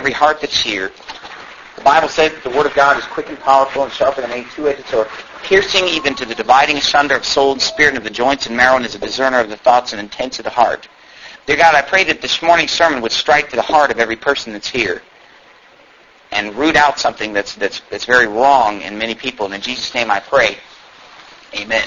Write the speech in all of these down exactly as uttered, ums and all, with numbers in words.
every heart that's here. The Bible says that the Word of God is quick and powerful and sharper than any two-edged sword, piercing even to the dividing asunder of soul and spirit and of the joints and marrow, and is a discerner of the thoughts and intents of the heart. Dear God, I pray that this morning's sermon would strike to the heart of every person that's here and root out something that's that's that's very wrong in many people. And in Jesus' name I pray. Amen.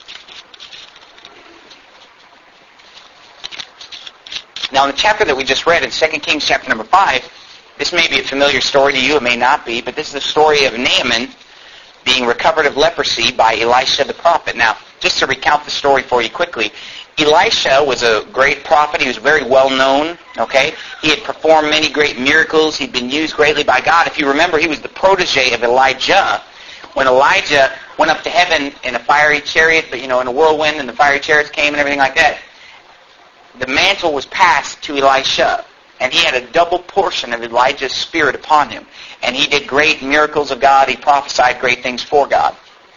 Now, in the chapter that we just read, in Second Kings chapter number five, this may be a familiar story to you, it may not be, but this is the story of Naaman being recovered of leprosy by Elisha the prophet. Now, just to recount the story for you quickly, Elisha was a great prophet. He was very well known, okay? He had performed many great miracles. He'd been used greatly by God. If you remember, he was the protege of Elijah. When Elijah went up to heaven in a fiery chariot, but, you know, in a whirlwind, and the fiery chariots came and everything like that, the mantle was passed to Elisha. And he had a double portion of Elijah's spirit upon him. And he did great miracles of God. He prophesied great things for God.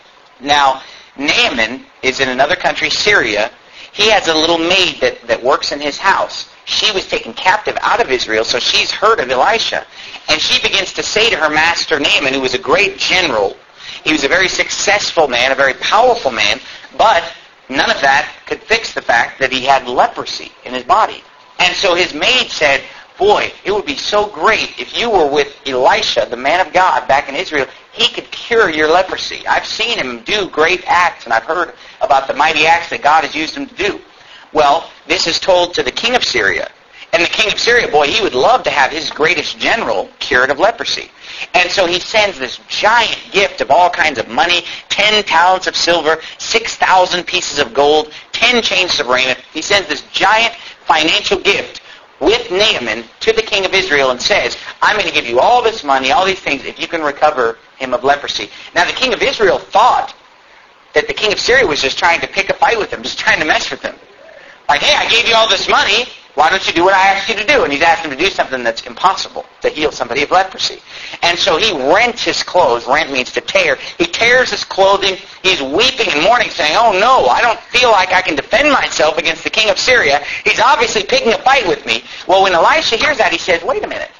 Now, Naaman is in another country, Syria. He has a little maid that, that works in his house. She was taken captive out of Israel, so she's heard of Elisha. And she begins to say to her master Naaman, who was a great general, he was a very successful man, a very powerful man, but none of that could fix the fact that he had leprosy in his body. And so his maid said, boy, it would be so great if you were with Elisha, the man of God, back in Israel. He could cure your leprosy. I've seen him do great acts, and I've heard about the mighty acts that God has used him to do. Well, this is told to the king of Syria. And the king of Syria, boy, he would love to have his greatest general cured of leprosy. And so he sends this giant gift of all kinds of money, ten talents of silver, six thousand pieces of gold, ten changes of raiment. He sends this giant financial gift with Naaman to the king of Israel and says, I'm going to give you all this money, all these things, if you can recover him of leprosy. Now, the king of Israel thought that the king of Syria was just trying to pick a fight with him, just trying to mess with him. Like, hey, I gave you all this money. Why don't you do what I asked you to do? And he's asked him to do something that's impossible, to heal somebody of leprosy. And so he rent his clothes. Rent means to tear. He tears his clothing. He's weeping and mourning, saying, oh no, I don't feel like I can defend myself against the king of Syria. He's obviously picking a fight with me. Well, when Elisha hears that, he says, wait a minute.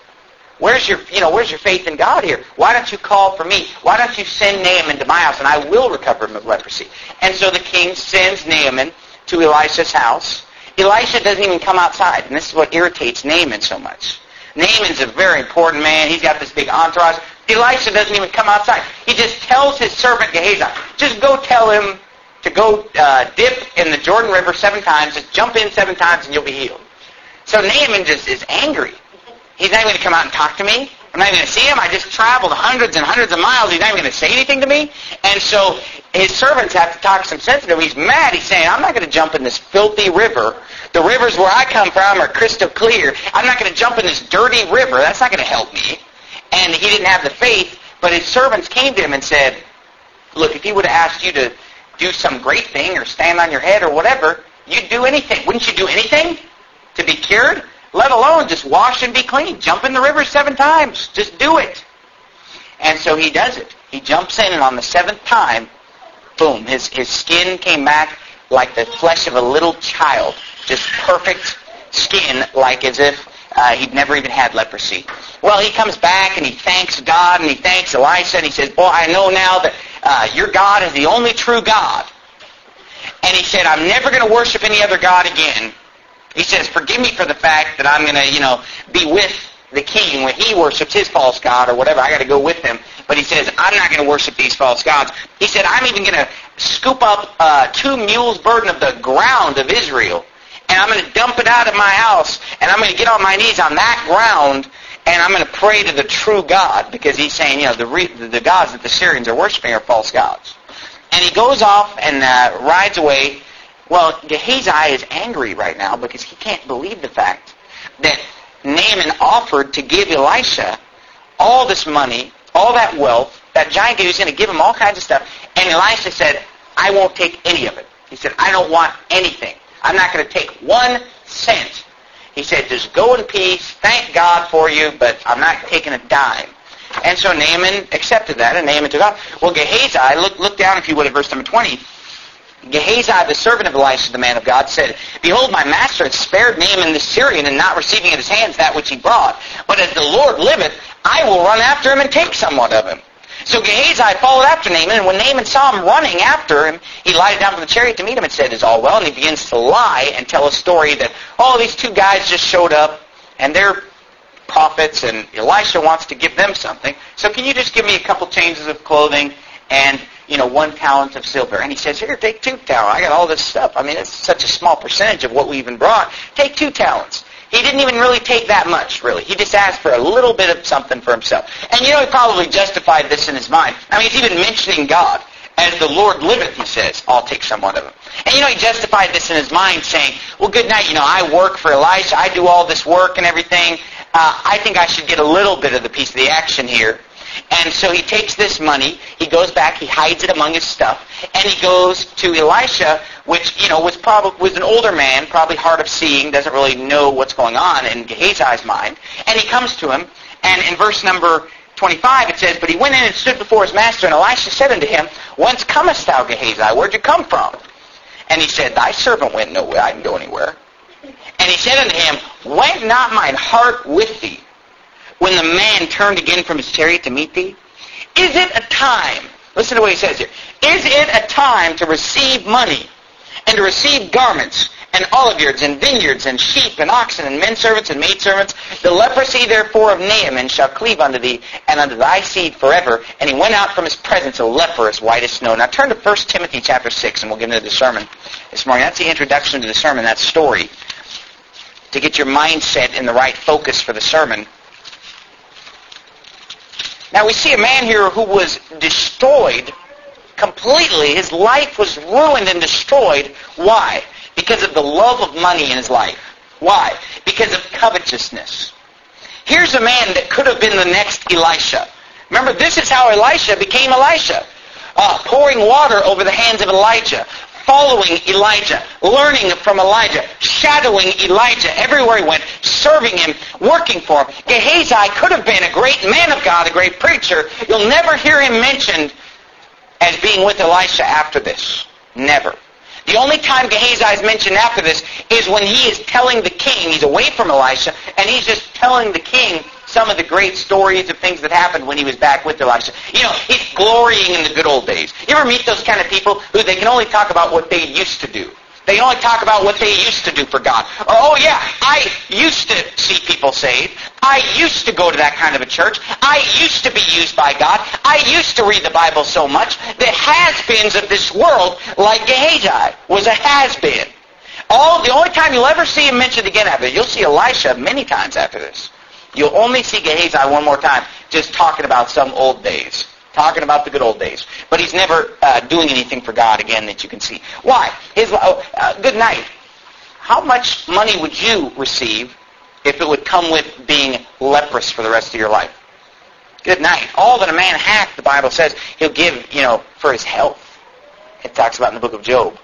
Where's your, you know, where's your faith in God here? Why don't you call for me? Why don't you send Naaman to my house, and I will recover him of leprosy? And so the king sends Naaman to Elisha's house. Elisha doesn't even come outside, and this is what irritates Naaman so much. Naaman's a very important man. He's got this big entourage. Elisha doesn't even come outside. He just tells his servant Gehazi, just go tell him to go uh, dip in the Jordan River seven times, just jump in seven times, and you'll be healed. So Naaman just is angry. He's not even going to come out and talk to me. I'm not even going to see him. I just traveled hundreds and hundreds of miles. He's not even going to say anything to me. And so his servants have to talk some sense to him. He's mad. He's saying, I'm not going to jump in this filthy river. The rivers where I come from are crystal clear. I'm not going to jump in this dirty river. That's not going to help me. And he didn't have the faith. But his servants came to him and said, look, if he would have asked you to do some great thing or stand on your head or whatever, you'd do anything. Wouldn't you do anything to be cured? Let alone just wash and be clean. Jump in the river seven times. Just do it. And so he does it. He jumps in, and on the seventh time, boom, his, his skin came back like the flesh of a little child. Just perfect skin, like as if uh, he'd never even had leprosy. Well, he comes back, and he thanks God, and he thanks Elisha, and he says, boy, I know now that uh, your God is the only true God. And he said, I'm never going to worship any other God again. He says, forgive me for the fact that I'm going to, you know, be with the king when he worships his false god or whatever. I got to go with him. But he says, I'm not going to worship these false gods. He said, I'm even going to scoop up uh, two mules' burden of the ground of Israel, and I'm going to dump it out of my house, and I'm going to get on my knees on that ground, and I'm going to pray to the true God, because he's saying, you know, the, re- the gods that the Syrians are worshiping are false gods. And he goes off and uh, rides away. Well, Gehazi is angry right now because he can't believe the fact that Naaman offered to give Elisha all this money, all that wealth, that giant he was going to give him all kinds of stuff. And Elisha said, I won't take any of it. He said, I don't want anything. I'm not going to take one cent. He said, just go in peace. Thank God for you, but I'm not taking a dime. And so Naaman accepted that, and Naaman took off. Well, Gehazi, look, look down if you would at verse number twenty. Gehazi, the servant of Elisha, the man of God, said, Behold, my master had spared Naaman the Syrian, and not receiving at his hands that which he brought. But as the Lord liveth, I will run after him and take somewhat of him. So Gehazi followed after Naaman, and when Naaman saw him running after him, he lighted down from the chariot to meet him and said, Is all well? And he begins to lie and tell a story that, oh, these two guys just showed up, and they're prophets, and Elisha wants to give them something. So can you just give me a couple changes of clothing and, you know, one talent of silver? And he says, here, take two talents. I got all this stuff. I mean, it's such a small percentage of what we even brought. Take two talents. He didn't even really take that much, really. He just asked for a little bit of something for himself. And you know, he probably justified this in his mind. I mean, he's even mentioning God. As the Lord liveth, he says, I'll take somewhat of him. And you know, he justified this in his mind, saying, well, good night, you know, I work for Elisha. I do all this work and everything. Uh, I think I should get a little bit of the piece of the action here. And so he takes this money, he goes back, he hides it among his stuff, and he goes to Elisha, which, you know, was probably was an older man, probably hard of seeing, doesn't really know what's going on in Gehazi's mind. And he comes to him, and in verse number twenty-five it says, But he went in and stood before his master, and Elisha said unto him, Whence comest thou, Gehazi? Where'd you come from? And he said, Thy servant went nowhere, I didn't go anywhere. And he said unto him, Went not mine heart with thee, when the man turned again from his chariot to meet thee? Is it a time, listen to what he says here, is it a time to receive money, and to receive garments, and oliveyards, and vineyards, and sheep, and oxen, and men servants, and maidservants? The leprosy therefore of Naaman shall cleave unto thee, and unto thy seed forever. And he went out from his presence a leper as white as snow. Now turn to First Timothy chapter six, and we'll get into the sermon this morning. That's the introduction to the sermon, that story, to get your mindset in the right focus for the sermon. Now we see a man here who was destroyed completely. His life was ruined and destroyed. Why? Because of the love of money in his life. Why? Because of covetousness. Here's a man that could have been the next Elisha. Remember, this is how Elisha became Elisha. Uh, pouring water over the hands of Elijah. Following Elijah, learning from Elijah, shadowing Elijah everywhere he went, serving him, working for him. Gehazi could have been a great man of God, a great preacher. You'll never hear him mentioned as being with Elisha after this. Never. The only time Gehazi is mentioned after this is when he is telling the king, he's away from Elisha, and he's just telling the king some of the great stories of things that happened when he was back with Elisha. You know, he's glorying in the good old days. You ever meet those kind of people who they can only talk about what they used to do? They can only talk about what they used to do for God. Or, oh yeah, I used to see people saved. I used to go to that kind of a church. I used to be used by God. I used to read the Bible so much. The has-beens of this world, like Gehazi, was a has-been. All, the only time you'll ever see him mentioned again after this, you'll see Elisha many times after this. You'll only see Gehazi one more time just talking about some old days. Talking about the good old days. But he's never uh, doing anything for God again that you can see. Why? His uh, uh, good night. How much money would you receive if it would come with being leprous for the rest of your life? Good night. All that a man hath, the Bible says, he'll give, you know, for his health. It talks about in the book of Job.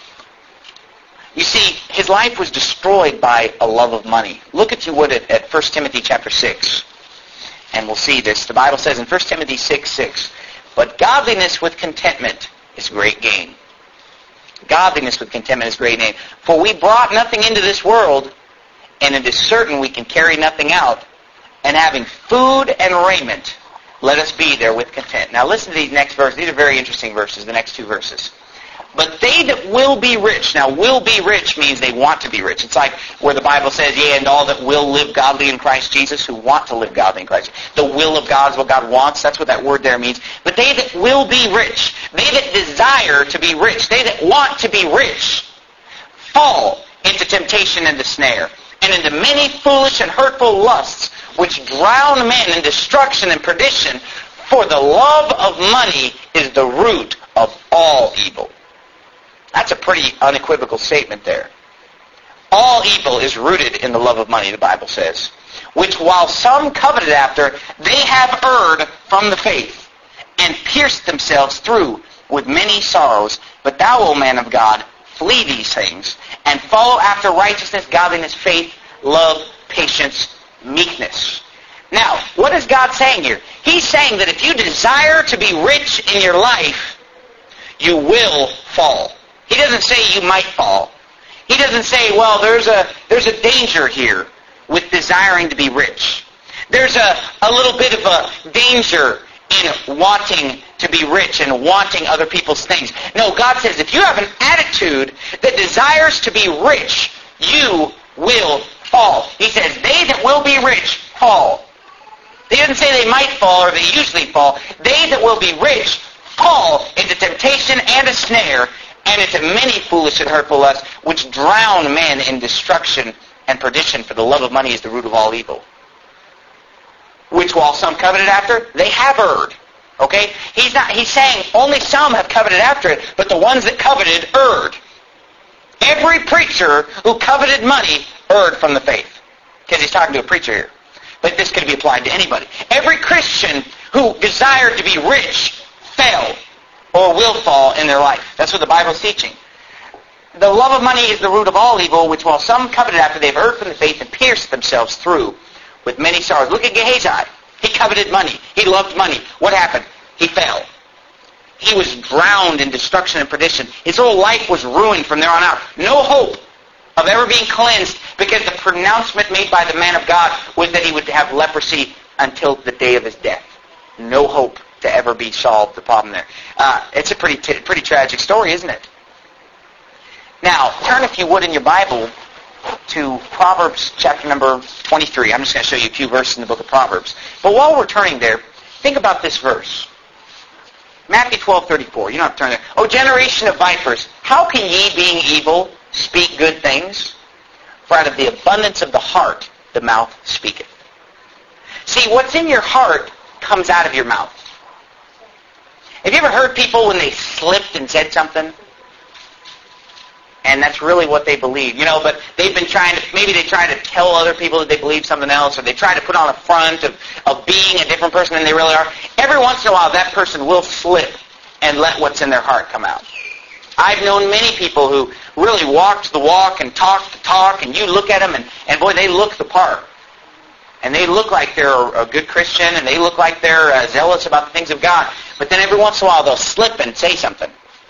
You see, his life was destroyed by a love of money. Look at you would at, at First Timothy chapter six. And we'll see this. The Bible says in First Timothy six six, But godliness with contentment is great gain. Godliness with contentment is great gain. For we brought nothing into this world, and it is certain we can carry nothing out. And having food and raiment, let us be there with content. Now listen to these next verses. These are very interesting verses, the next two verses. But they that will be rich. Now, will be rich means they want to be rich. It's like where the Bible says, yea, and all that will live godly in Christ Jesus, who want to live godly in Christ Jesus. The will of God is what God wants. That's what that word there means. But they that will be rich, they that desire to be rich, they that want to be rich, fall into temptation and the snare, and into many foolish and hurtful lusts, which drown men in destruction and perdition. For the love of money is the root of all evil. That's a pretty unequivocal statement there. All evil is rooted in the love of money, the Bible says, which while some coveted after, they have erred from the faith, and pierced themselves through with many sorrows. But thou, O man of God, flee these things, and follow after righteousness, godliness, faith, love, patience, meekness. Now, what is God saying here? He's saying that if you desire to be rich in your life, you will fall. He doesn't say you might fall. He doesn't say, well, there's a there's a danger here with desiring to be rich. There's a, a little bit of a danger in wanting to be rich and wanting other people's things. No, God says if you have an attitude that desires to be rich, you will fall. He says, they that will be rich fall. He doesn't say they might fall or they usually fall. They that will be rich fall into temptation and a snare and into many foolish and hurtful lusts, which drown men in destruction and perdition, for the love of money is the root of all evil. Which while some coveted after, they have erred. Okay? He's not he's saying only some have coveted after it, but the ones that coveted erred. Every preacher who coveted money erred from the faith. Because he's talking to a preacher here. But this could be applied to anybody. Every Christian who desired to be rich fell or will fall in their life. That's what the Bible's teaching. The love of money is the root of all evil, which while some coveted after, they've erred from the faith and pierced themselves through with many sorrows. Look at Gehazi. He coveted money. He loved money. What happened? He fell. He was drowned in destruction and perdition. His whole life was ruined from there on out. No hope of ever being cleansed, because the pronouncement made by the man of God was that he would have leprosy until the day of his death. No hope to ever be solved, the problem there. Uh, it's a pretty t- pretty tragic story, isn't it? Now, turn, if you would, in your Bible to Proverbs chapter number twenty-three. I'm just going to show you a few verses in the book of Proverbs. But while we're turning there, think about this verse. Matthew twelve thirty-four. You don't have to turn there. O generation of vipers, how can ye, being evil, speak good things? For out of the abundance of the heart, the mouth speaketh. See, what's in your heart comes out of your mouth. Have you ever heard people when they slipped and said something? And that's really what they believe. You know, but they've been trying to, maybe they try to tell other people that they believe something else, or they try to put on a front of, of being a different person than they really are. Every once in a while, that person will slip and let what's in their heart come out. I've known many people who really walked the walk and talked the talk, and you look at them, and, and boy, they look the part. And they look like they're a good Christian, and they look like they're uh, zealous about the things of God. But then every once in a while, they'll slip and say something.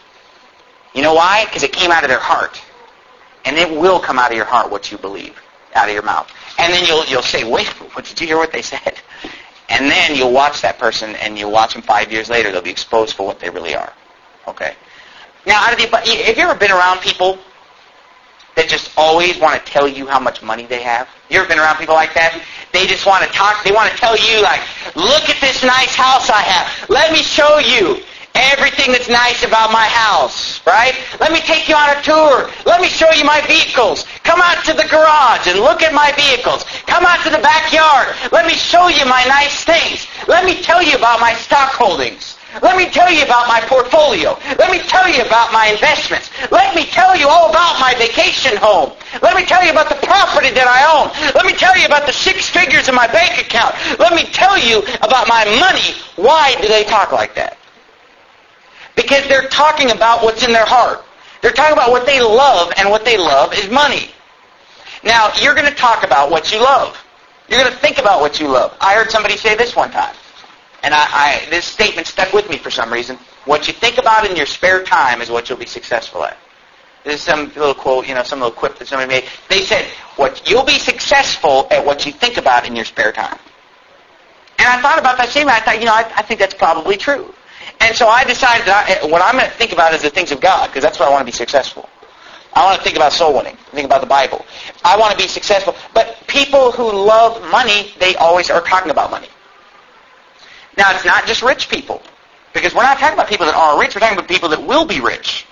You know why? Because it came out of their heart. And it will come out of your heart what you believe, out of your mouth. And then you'll you'll say, wait, what, did you hear what they said? And then you'll watch that person, and you'll watch them five years later. They'll be exposed for what they really are. Okay? Now, out of the, have you ever been around people that just always want to tell you how much money they have? You ever been around people like that? They just want to talk. They want to tell you, like, look at this nice house I have. Let me show you everything that's nice about my house, right? Let me take you on a tour. Let me show you my vehicles. Come out to the garage and look at my vehicles. Come out to the backyard. Let me show you my nice things. Let me tell you about my stock holdings. Let me tell you about my portfolio. Let me tell you about my investments. Let me tell you all about my vacation home. Let me tell you about the property that I own. Let me tell you about the six figures in my bank account. Let me tell you about my money. Why do they talk like that? Because they're talking about what's in their heart. They're talking about what they love, and what they love is money. Now, you're going to talk about what you love. You're going to think about what you love. I heard somebody say this one time, and I, I this statement stuck with me for some reason. What you think about in your spare time is what you'll be successful at. This is some little quote, you know, some little quip that somebody made. They said, "What you'll be successful at what you think about in your spare time." And I thought about that statement. I thought, you know, I, I think that's probably true. And so I decided that I, what I'm going to think about is the things of God, because that's where I want to be successful. I want to think about soul winning, think about the Bible. I want to be successful. But people who love money, they always are talking about money. Now, it's not just rich people, because we're not talking about people that are rich. We're talking about people that will be rich.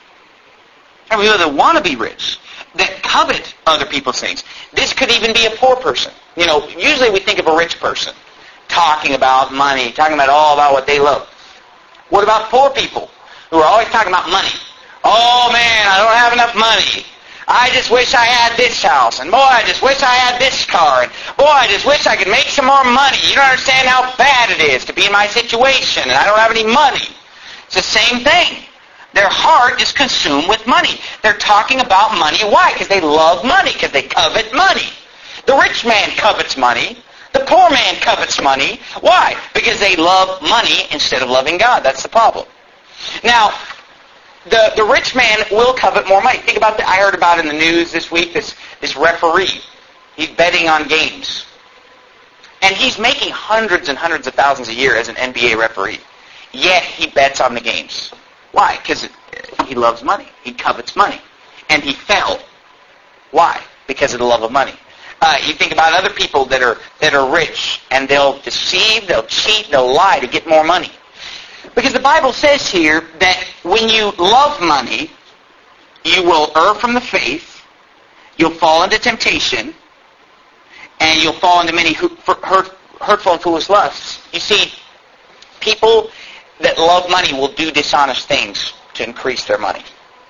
And people that want to be rich, that covet other people's things. This could even be a poor person. You know, usually we think of a rich person talking about money, talking about all about what they love. What about poor people who are always talking about money? Oh, man, I don't have enough money. I just wish I had this house. And, boy, I just wish I had this car. And, boy, I just wish I could make some more money. You don't understand how bad it is to be in my situation, and I don't have any money. It's the same thing. Their heart is consumed with money. They're talking about money. Why? Because they love money, because they covet money. The rich man covets money. The poor man covets money. Why? Because they love money instead of loving God. That's the problem. Now, the, the rich man will covet more money. Think about that. I heard about in the news this week, this, this referee. He's betting on games. And he's making hundreds and hundreds of thousands a year as an N B A referee. Yet he bets on the games. Why? Because he loves money. He covets money. And he fell. Why? Because of the love of money. Uh, you think about other people that are that are rich, and they'll deceive, they'll cheat, they'll lie to get more money. Because the Bible says here that when you love money, you will err from the faith, you'll fall into temptation, and you'll fall into many hurt, hurtful and foolish lusts. You see, people that love money will do dishonest things to increase their money.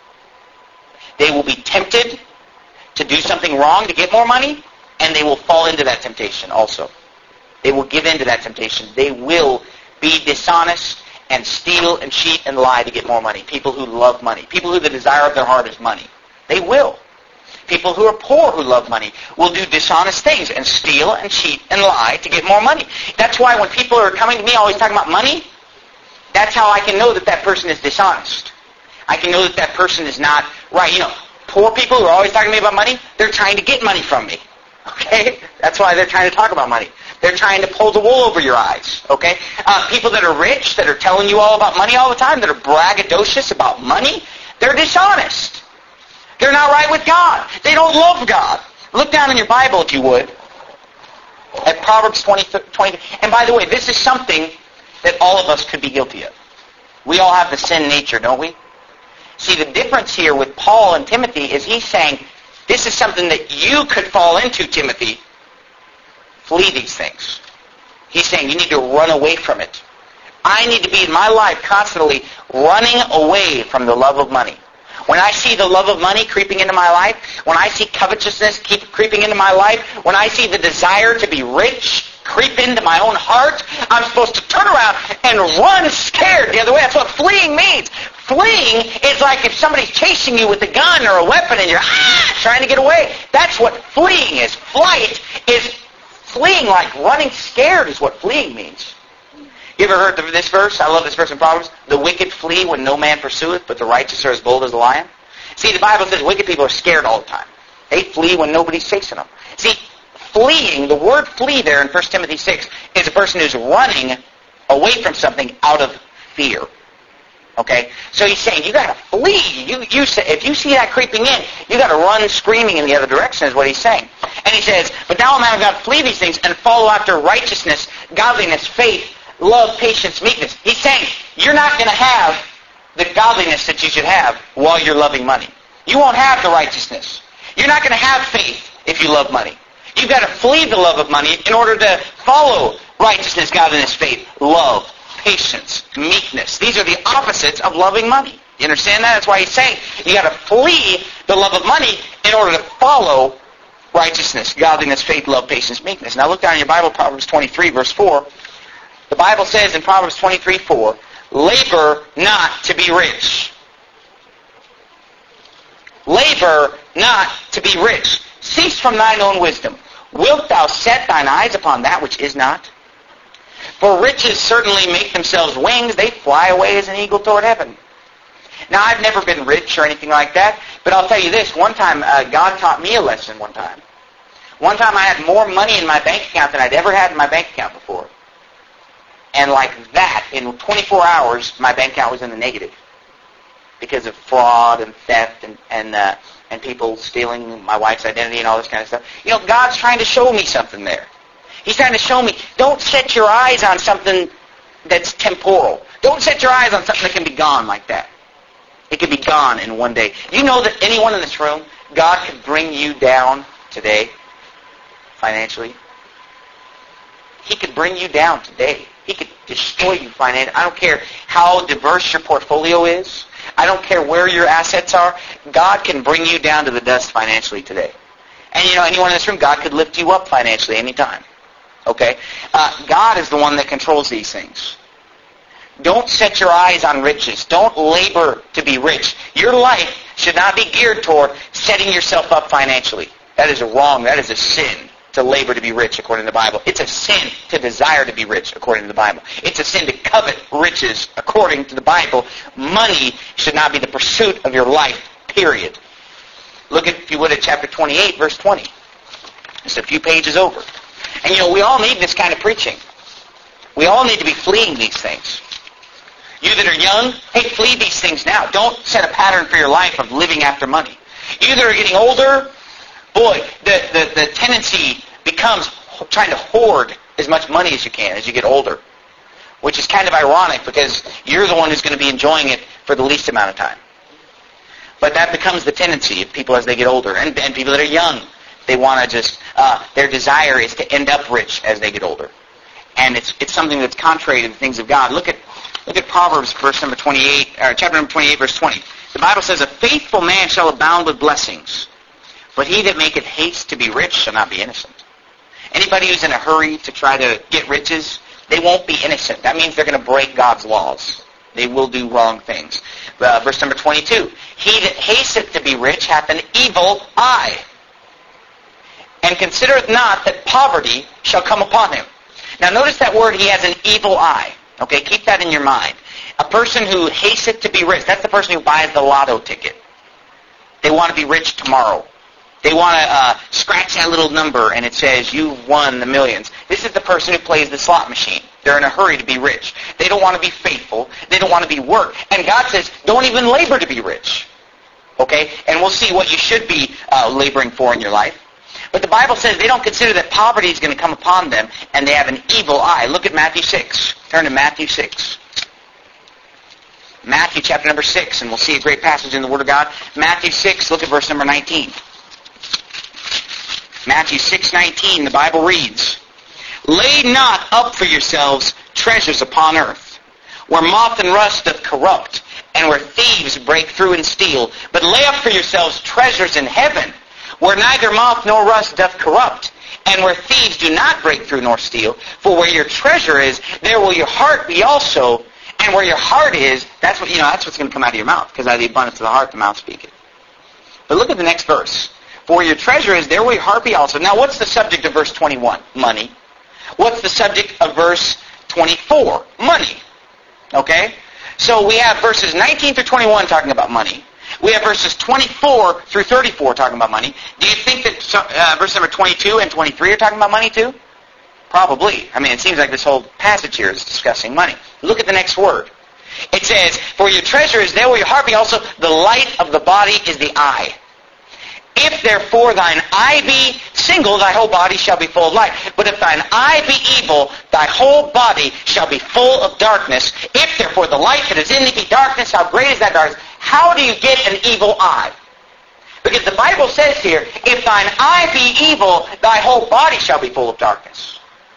They will be tempted to do something wrong to get more money, and they will fall into that temptation also. They will give in to that temptation. They will be dishonest and steal and cheat and lie to get more money. People who love money. People who the desire of their heart is money. They will. People who are poor who love money will do dishonest things and steal and cheat and lie to get more money. That's why when people are coming to me always talking about money, that's how I can know that that person is dishonest. I can know that that person is not right. You know, poor people who are always talking to me about money, they're trying to get money from me. Okay? That's why they're trying to talk about money. They're trying to pull the wool over your eyes. Okay? Uh, people that are rich, that are telling you all about money all the time, that are braggadocious about money, they're dishonest. They're not right with God. They don't love God. Look down in your Bible, if you would, at Proverbs twenty, twenty. And by the way, this is something that all of us could be guilty of. We all have the sin nature, don't we? See, the difference here with Paul and Timothy is he's saying, this is something that you could fall into, Timothy. Flee these things. He's saying you need to run away from it. I need to be in my life constantly running away from the love of money. When I see the love of money creeping into my life, when I see covetousness keep creeping into my life, when I see the desire to be rich creep into my own heart, I'm supposed to turn around and run scared the other way. That's what fleeing means. Fleeing is like if somebody's chasing you with a gun or a weapon and you're ah, trying to get away. That's what fleeing is. Flight is fleeing, like running scared is what fleeing means. You ever heard of this verse? I love this verse in Proverbs. The wicked flee when no man pursueth, but the righteous are as bold as a lion. See, the Bible says wicked people are scared all the time. They flee when nobody's chasing them. See, fleeing, the word flee there in First Timothy six, is a person who's running away from something out of fear. Okay? So he's saying, you got to flee. You, you say, if you see that creeping in, you got to run screaming in the other direction is what he's saying. And he says, but thou, O man of God, flee these things and follow after righteousness, godliness, faith, love, patience, meekness. He's saying, you're not going to have the godliness that you should have while you're loving money. You won't have the righteousness. You're not going to have faith if you love money. You've got to flee the love of money in order to follow righteousness, godliness, faith, love, patience, meekness. These are the opposites of loving money. You understand that? That's why he's saying you got to flee the love of money in order to follow righteousness, godliness, faith, love, patience, meekness. Now look down in your Bible, Proverbs twenty-three, verse four. The Bible says in Proverbs twenty-three, four, labor not to be rich. Labor not to be rich. Cease from thine own wisdom. Wilt thou set thine eyes upon that which is not? For riches certainly make themselves wings. They fly away as an eagle toward heaven. Now, I've never been rich or anything like that, but I'll tell you this. One time, uh, God taught me a lesson one time. One time I had more money in my bank account than I'd ever had in my bank account before. And like that, in twenty-four hours, my bank account was in the negative because of fraud and theft and and uh, and people stealing my wife's identity and all this kind of stuff. You know, God's trying to show me something there. He's trying to show me, don't set your eyes on something that's temporal. Don't set your eyes on something that can be gone like that. It can be gone in one day. You know that anyone in this room, God could bring you down today financially. He could bring you down today. He could destroy you financially. I don't care how diverse your portfolio is. I don't care where your assets are. God can bring you down to the dust financially today. And you know, anyone in this room, God could lift you up financially anytime. Okay? Uh, God is the one that controls these things. Don't set your eyes on riches. Don't labor to be rich. Your life should not be geared toward setting yourself up financially. That is wrong. That is a sin. to labor to be rich, according to the Bible. It's a sin to desire to be rich, according to the Bible. It's a sin to covet riches, according to the Bible. Money should not be the pursuit of your life, period. Look at, if you would, at chapter twenty-eight, verse twenty. Just a few pages over. And you know, we all need this kind of preaching. We all need to be fleeing these things. You that are young, hey, flee these things now. Don't set a pattern for your life of living after money. You that are getting older, boy, the, the, the tendency becomes trying to hoard as much money as you can as you get older, which is kind of ironic because you're the one who's going to be enjoying it for the least amount of time. But that becomes the tendency of people as they get older. And, and people that are young, they want to just, uh, their desire is to end up rich as they get older. And it's it's something that's contrary to the things of God. Look at look at Proverbs, verse number twenty-eight, or chapter number twenty-eight, verse twenty. The Bible says, "A faithful man shall abound with blessings, but he that maketh haste to be rich shall not be innocent." Anybody who's in a hurry to try to get riches, they won't be innocent. That means they're going to break God's laws. They will do wrong things. Uh, verse number twenty-two. "He that hasteth to be rich hath an evil eye, and considereth not that poverty shall come upon him." Now notice that word, he has an evil eye. Okay, keep that in your mind. A person who hasteth to be rich, that's the person who buys the lotto ticket. They want to be rich tomorrow. They want to uh, scratch that little number and it says, "You've won the millions." This is the person who plays the slot machine. They're in a hurry to be rich. They don't want to be faithful. They don't want to be work. And God says, don't even labor to be rich. Okay? And we'll see what you should be uh, laboring for in your life. But the Bible says they don't consider that poverty is going to come upon them, and they have an evil eye. Look at Matthew six. Turn to Matthew six. Matthew chapter number six, and we'll see a great passage in the Word of God. Matthew six, look at verse number nineteen. Matthew six nineteen, the Bible reads, "Lay not up for yourselves treasures upon earth, where moth and rust doth corrupt, and where thieves break through and steal. But lay up for yourselves treasures in heaven, where neither moth nor rust doth corrupt, and where thieves do not break through nor steal. For where your treasure is, there will your heart be also. And where your heart is, that's what you know. That's what's going to come out of your mouth, because out of the abundance of the heart, the mouth speaketh." But look at the next verse. "For where your treasure is, there will your heart be also." Now, what's the subject of verse twenty-one? Money. What's the subject of verse twenty-four? Money. Okay? So we have verses nineteen through twenty-one talking about money. We have verses twenty-four through thirty-four talking about money. Do you think that uh, verse number twenty-two and twenty-three are talking about money too? Probably. I mean, it seems like this whole passage here is discussing money. Look at the next word. It says, "For your treasure is there will your heart be also. The light of the body is the eye. If therefore thine eye be single, thy whole body shall be full of light. But if thine eye be evil, thy whole body shall be full of darkness. If therefore the light that is in thee be darkness, how great is that darkness?" How do you get an evil eye? Because the Bible says here, "If thine eye be evil, thy whole body shall be full of darkness."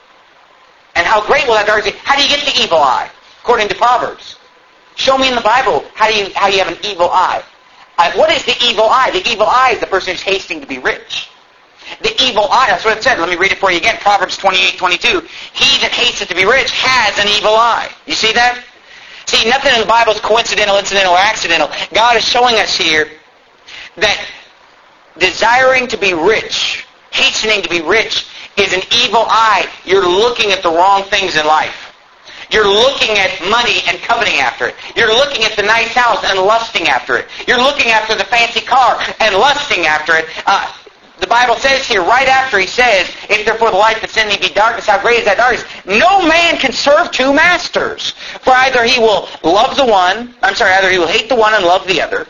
And how great will that darkness be? How do you get the evil eye? According to Proverbs. Show me in the Bible how do you how you have an evil eye. Uh, what is the evil eye? The evil eye is the person who's hasting to be rich. The evil eye, that's what it said. Let me read it for you again. Proverbs twenty-eight twenty-two. "He that hasteth to be rich has an evil eye." You see that? See, nothing in the Bible is coincidental, incidental, or accidental. God is showing us here that desiring to be rich, hastening to be rich, is an evil eye. You're looking at the wrong things in life. You're looking at money and coveting after it. You're looking at the nice house and lusting after it. You're looking after the fancy car and lusting after it. Uh, the Bible says here, right after he says, "If therefore the light that's in thee be darkness, how great is that darkness?" No man can serve two masters. For either he will love the one, I'm sorry, either he will hate the one and love the other,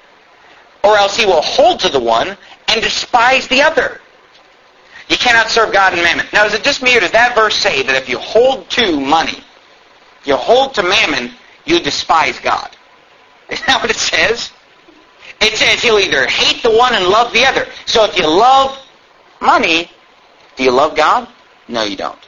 or else he will hold to the one and despise the other. You cannot serve God and mammon. Now, is it just me, or does that verse say that if you hold to money, you hold to mammon, you despise God? Isn't that what it says? It says he'll either hate the one and love the other. So if you love money, do you love God? No, you don't.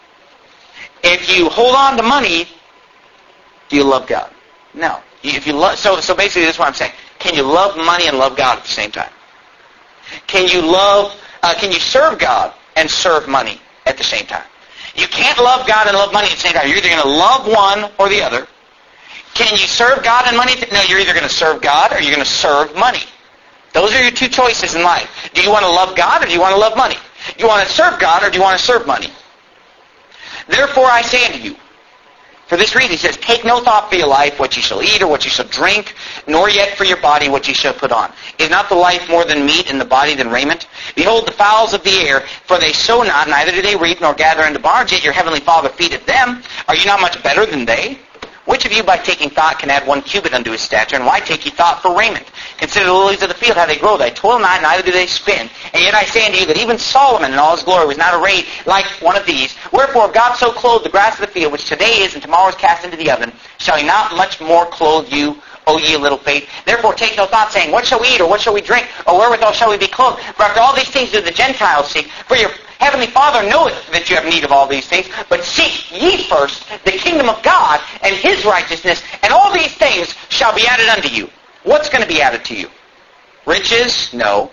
If you hold on to money, do you love God? No. If you love, so so basically, this is what I'm saying. Can you love money and love God at the same time? Can you love? Uh, can you serve God and serve money at the same time? You can't love God and love money at the same time. You're either going to love one or the other. Can you serve God and money? No, you're either going to serve God or you're going to serve money. Those are your two choices in life. Do you want to love God or do you want to love money? Do you want to serve God or do you want to serve money? Therefore I say unto you, for this reason, he says, take no thought for your life, what you shall eat or what you shall drink, nor yet for your body what you shall put on. Is not the life more than meat, and the body than raiment? Behold the fowls of the air, for they sow not, neither do they reap, nor gather into barns, yet your heavenly Father feedeth them. Are you not much better than they? Which of you by taking thought can add one cubit unto his stature? And why take ye thought for raiment? Consider the lilies of the field, how they grow. They toil not, neither do they spin. And yet I say unto you that even Solomon in all his glory was not arrayed like one of these. Wherefore if God so clothed the grass of the field, which today is and tomorrow is cast into the oven, shall he not much more clothe you, O ye of little faith? Therefore take no thought, saying, what shall we eat, or what shall we drink, or wherewithal shall we be clothed? For after all these things do the Gentiles seek. For your heavenly Father knoweth that you have need of all these things. But seek ye first the kingdom of God and his righteousness, and all these things shall be added unto you. What's going to be added to you? Riches? No.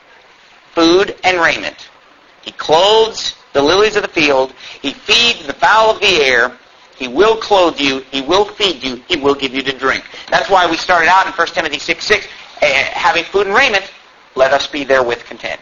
Food and raiment. He clothes the lilies of the field. He feeds the fowl of the air. He will clothe you. He will feed you. He will give you to drink. That's why we started out in First Timothy six six, uh, having food and raiment, let us be therewith content.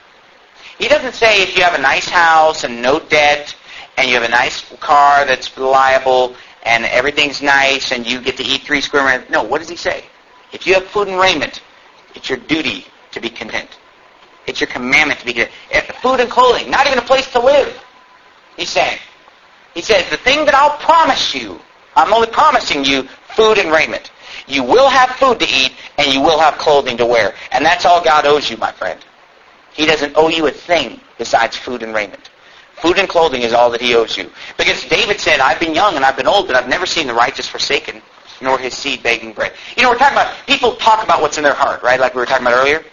He doesn't say if you have a nice house and no debt, and you have a nice car that's reliable, and everything's nice, and you get to eat three square miles. No, what does he say? If you have food and raiment, it's your duty to be content. It's your commandment to be content. Food and clothing, not even a place to live, he's saying. He says, the thing that I'll promise you, I'm only promising you food and raiment. You will have food to eat, and you will have clothing to wear. And that's all God owes you, my friend. He doesn't owe you a thing besides food and raiment. Food and clothing is all that he owes you. Because David said, I've been young and I've been old, but I've never seen the righteous forsaken, nor his seed begging bread. You know, we're talking about, people talk about what's in their heart, right? Like we were talking about earlier.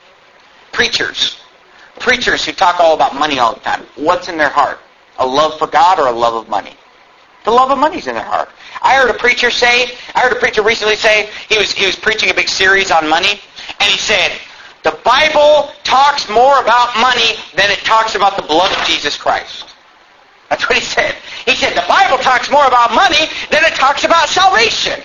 Preachers. Preachers who talk all about money all the time. What's in their heart? A love for God or a love of money? The love of money's in their heart. I heard a preacher say, I heard a preacher recently say, he was, he was preaching a big series on money, and he said, the Bible talks more about money than it talks about the blood of Jesus Christ. That's what he said. He said, the Bible talks more about money than it talks about salvation.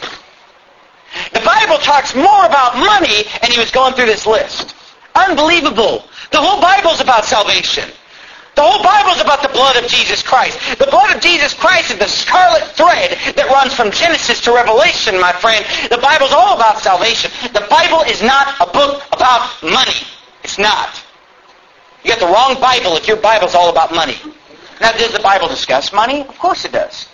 The Bible talks more about money, and he was going through this list. Unbelievable. The whole Bible's about salvation. The whole Bible's about the blood of Jesus Christ. The blood of Jesus Christ is the scarlet thread that runs from Genesis to Revelation, my friend. The Bible's all about salvation. The Bible is not a book about money. It's not. You got the wrong Bible if your Bible's all about money. Now, does the Bible discuss money? Of course it does.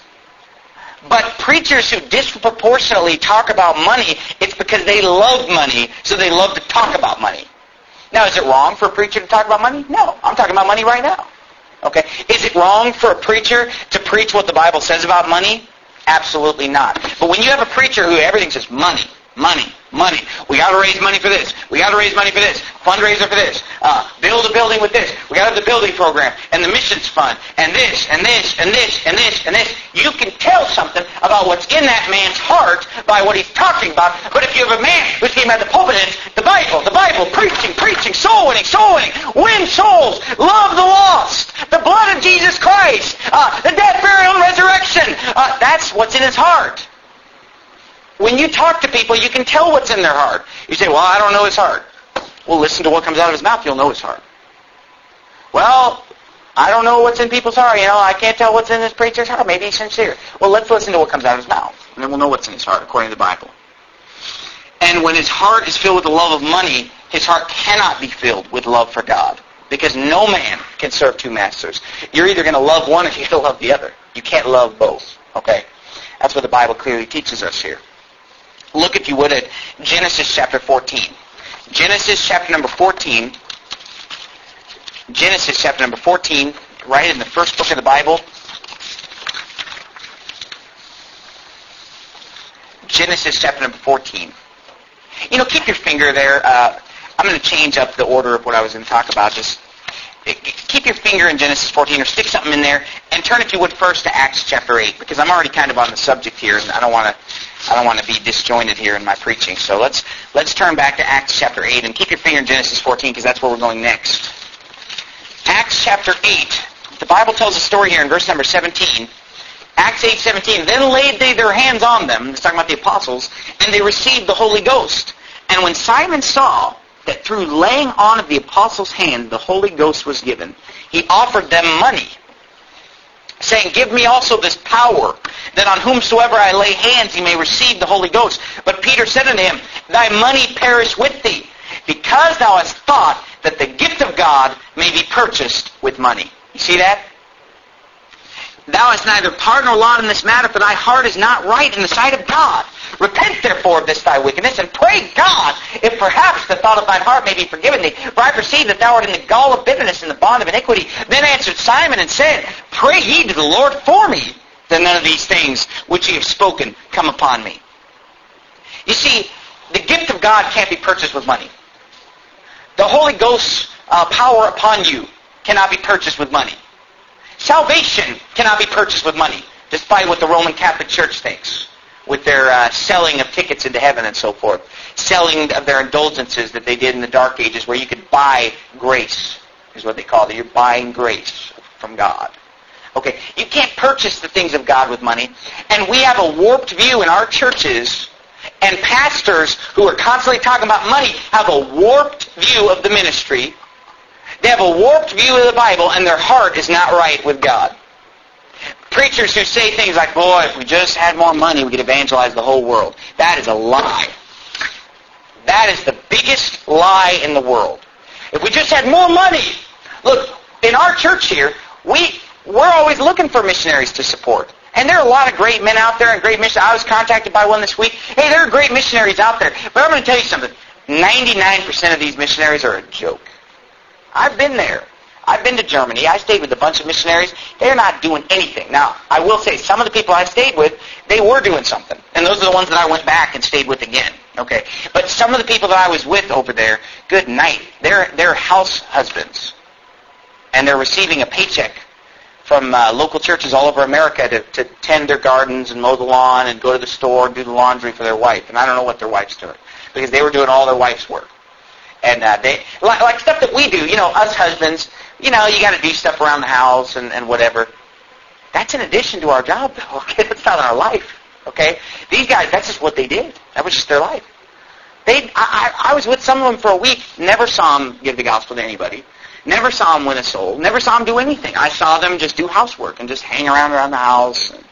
But preachers who disproportionately talk about money, it's because they love money, so they love to talk about money. Now, is it wrong for a preacher to talk about money? No. I'm talking about money right now. Okay? Is it wrong for a preacher to preach what the Bible says about money? Absolutely not. But when you have a preacher who everything says money, money, money, we got to raise money for this, we got to raise money for this, fundraiser for this, uh, build a building with this, we got to have the building program, and the missions fund, and this, and this, and this, and this, and this, you can tell something about what's in that man's heart by what he's talking about. But if you have a man who's came out of the pulpit and it's the Bible, the Bible, preaching, preaching, soul winning, soul winning, win souls, love the lost, the blood of Jesus Christ, uh, the death, burial, and resurrection, uh, that's what's in his heart. When you talk to people, you can tell what's in their heart. You say, well, I don't know his heart. Well, listen to what comes out of his mouth. You'll know his heart. Well, I don't know what's in people's heart. You know, I can't tell what's in this preacher's heart. Maybe he's sincere. Well, let's listen to what comes out of his mouth. And then we'll know what's in his heart, according to the Bible. And when his heart is filled with the love of money, his heart cannot be filled with love for God. Because no man can serve two masters. You're either going to love one or you're going to love the other. You can't love both. Okay? That's what the Bible clearly teaches us here. Look, if you would, at Genesis chapter fourteen. Genesis chapter number fourteen. Genesis chapter number fourteen, right in the first book of the Bible. Genesis chapter number fourteen. You know, keep your finger there. Uh, I'm going to change up the order of what I was going to talk about. Just keep your finger in Genesis fourteen, or stick something in there, and turn, if you would, first to Acts chapter eight, because I'm already kind of on the subject here, and I don't want to. I don't want to be disjointed here in my preaching. So let's let's turn back to Acts chapter eight, and keep your finger in Genesis fourteen, because that's where we're going next. Acts chapter eight. The Bible tells a story here in verse number seventeen. Acts eight seventeen. Then laid they their hands on them, it's talking about the apostles, and they received the Holy Ghost. And when Simon saw that through laying on of the apostles' hand the Holy Ghost was given, he offered them money, saying, give me also this power, that on whomsoever I lay hands he may receive the Holy Ghost. But Peter said unto him, thy money perish with thee, because thou hast thought that the gift of God may be purchased with money. You see that? Thou hast neither part nor lot in this matter, for thy heart is not right in the sight of God. Repent therefore of this thy wickedness, and pray God, if perhaps the thought of thine heart may be forgiven thee. For I perceive that thou art in the gall of bitterness and the bond of iniquity. Then answered Simon and said, pray ye to the Lord for me, that none of these things which ye have spoken come upon me. You see, the gift of God can't be purchased with money. The Holy Ghost's uh, power upon you cannot be purchased with money. Salvation cannot be purchased with money, despite what the Roman Catholic Church thinks, with their uh, selling of tickets into heaven and so forth, selling of their indulgences that they did in the Dark Ages, where you could buy grace, is what they call it. You're buying grace from God. Okay, you can't purchase the things of God with money, and we have a warped view in our churches, and pastors who are constantly talking about money have a warped view of the ministry. They have a warped view of the Bible, and their heart is not right with God. Preachers who say things like, boy, if we just had more money, we could evangelize the whole world. That is a lie. That is the biggest lie in the world. If we just had more money. Look, in our church here, we, we're always looking for missionaries to support. And there are a lot of great men out there and great missionaries. I was contacted by one this week. Hey, there are great missionaries out there. But I'm going to tell you something. ninety-nine percent of these missionaries are a joke. I've been there. I've been to Germany. I stayed with a bunch of missionaries. They're not doing anything. Now, I will say, some of the people I stayed with, they were doing something. And those are the ones that I went back and stayed with again. Okay. But some of the people that I was with over there, good night, they're, they're house husbands. And they're receiving a paycheck from uh, local churches all over America to, to tend their gardens and mow the lawn and go to the store and do the laundry for their wife. And I don't know what their wife's doing, because they were doing all their wife's work. And uh, they like, like stuff that we do, you know, us husbands, you know, you got to do stuff around the house and, and whatever. That's in addition to our job, though. Okay, that's not our life. Okay, these guys, that's just what they did. That was just their life. They, I, I, I was with some of them for a week. Never saw them give the gospel to anybody. Never saw them win a soul. Never saw them do anything. I saw them just do housework and just hang around around the house. And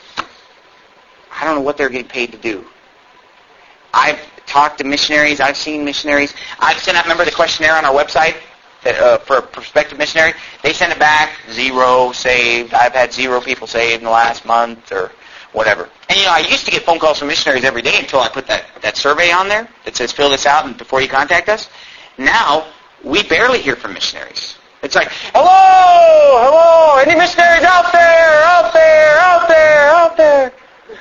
I don't know what they're getting paid to do. I've talked to missionaries. I've seen missionaries. I've sent out, remember the questionnaire on our website that, uh, for a prospective missionary? They send it back, zero saved. I've had zero people saved in the last month or whatever. And, you know, I used to get phone calls from missionaries every day until I put that, that survey on there that says fill this out and before you contact us. Now, we barely hear from missionaries. It's like, hello, hello, any missionaries out there, out there, out there, out there?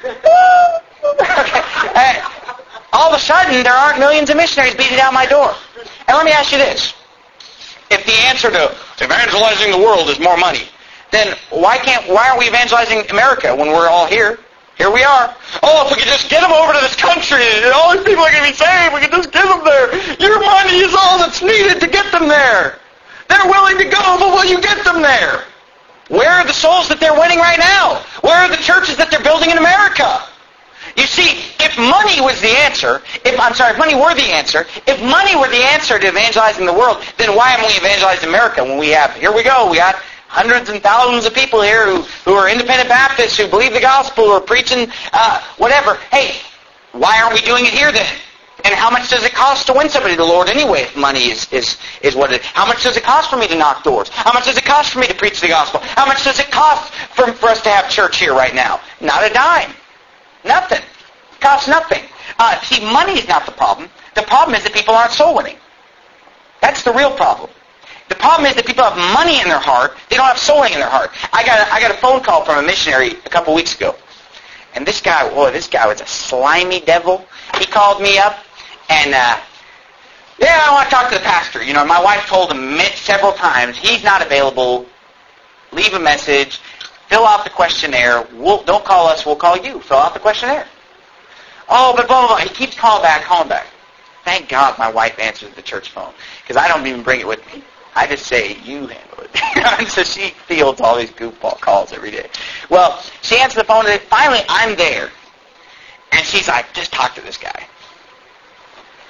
Okay. All of a sudden, there aren't millions of missionaries beating down my door. And let me ask you this. If the answer to evangelizing the world is more money, then why can't, why aren't we evangelizing America when we're all here? Here we are. Oh, if we could just get them over to this country, and all these people are going to be saved, we could just get them there. Your money is all that's needed to get them there. They're willing to go, but will you get them there? Where are the souls that they're winning right now? Where are the churches that they're building in America? You see, if money was the answer, if I'm sorry, if money were the answer, if money were the answer to evangelizing the world, then why haven't we evangelized America when we have, here we go, we got hundreds and thousands of people here who, who are independent Baptists, who believe the gospel, who are preaching uh, whatever. Hey, why aren't we doing it here then? And how much does it cost to win somebody to the Lord anyway if money is, is, is what it is? How much does it cost for me to knock doors? How much does it cost for me to preach the gospel? How much does it cost for, for us to have church here right now? Not a dime. Nothing. It costs nothing. Uh, see, money is not the problem. The problem is that people aren't soul winning. That's the real problem. The problem is that people have money in their heart. They don't have soul winning in their heart. I got a, I got a phone call from a missionary a couple weeks ago. And this guy, boy, this guy was a slimy devil. He called me up and, uh, yeah, I want to talk to the pastor. You know, my wife told him several times, he's not available. Leave a message. Fill out the questionnaire. We'll, don't call us. We'll call you. Fill out the questionnaire. Oh, but blah, blah, blah. He keeps calling back, calling back. Thank God my wife answers the church phone, because I don't even bring it with me. I just say, you handle it. And so she fields all these goofball calls every day. Well, she answers the phone, and finally I'm there. And she's like, just talk to this guy. I